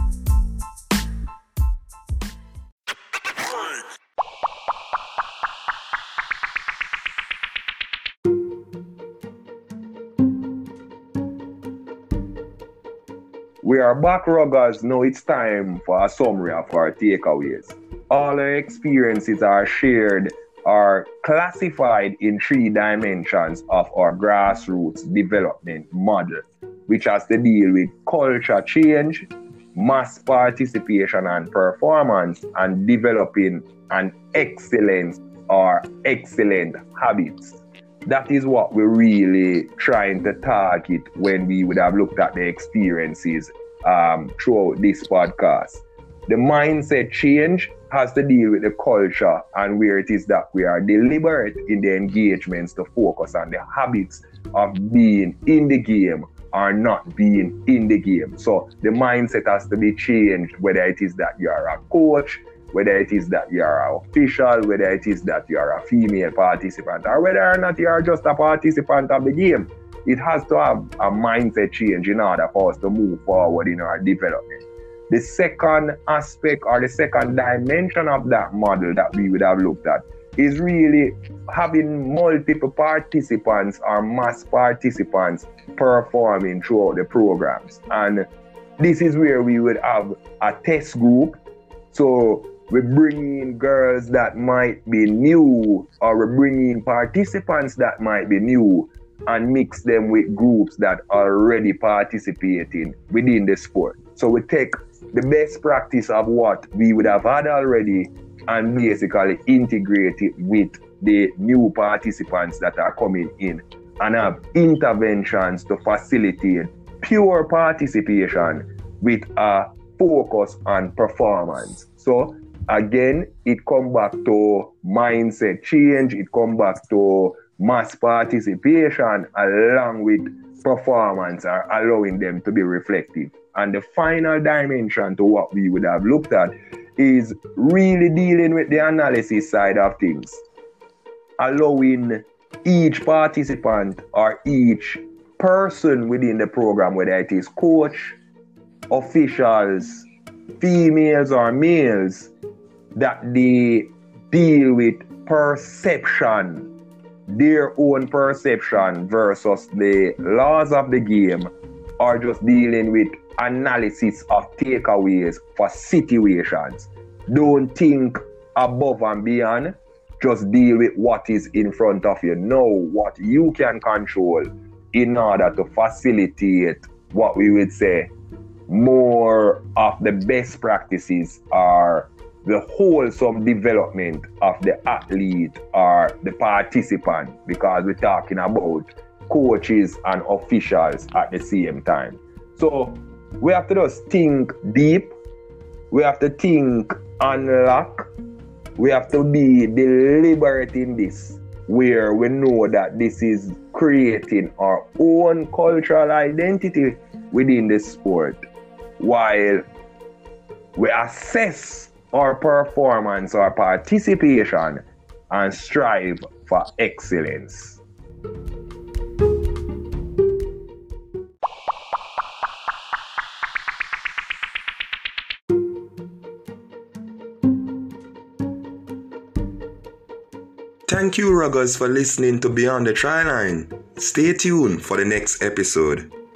Speaker 1: We are back, ruggers. Now it's time for a summary of our takeaways. All our experiences are shared, are classified in three dimensions of our grassroots development model, which has to deal with culture change, mass participation and performance, and developing an excellence or excellent habits. That is what we're really trying to target when we would have looked at the experiences um, throughout this podcast. The mindset change has to deal with the culture and where it is that we are deliberate in the engagements to focus on the habits of being in the game or not being in the game. So the mindset has to be changed, whether it is that you are a coach, whether it is that you are an official, whether it is that you are a female participant, or whether or not you are just a participant of the game. It has to have a mindset change in order for us to move forward in our development. The second aspect or the second dimension of that model that we would have looked at is really having multiple participants or mass participants performing throughout the programs. And this is where we would have a test group. So we bring in girls that might be new, or we bring in participants that might be new, and mix them with groups that are already participating within the sport. So we take the best practice of what we would have had already and basically integrate it with the new participants that are coming in, and have interventions to facilitate pure participation with a focus on performance. So again, it comes back to mindset change, it comes back to mass participation along with performance, or allowing them to be reflective. And the final dimension to what we would have looked at is really dealing with the analysis side of things, allowing each participant or each person within the program, whether it is coach, officials, females or males, that they deal with perception, their own perception versus the laws of the game, or just dealing with analysis of takeaways for situations. Don't think above and beyond. Just deal with what is in front of you. Know what you can control in order to facilitate what we would say more of the best practices or the wholesome development of the athlete or the participant, because we're talking about coaches and officials at the same time. So we have to just think deep. We have to think unlock. We have to be deliberate in this, where we know that this is creating our own cultural identity within the sport, while we assess our performance, our participation, and strive for excellence.
Speaker 4: Thank you, Ruggers, for listening to Beyond the Try Line. Stay tuned for the next episode.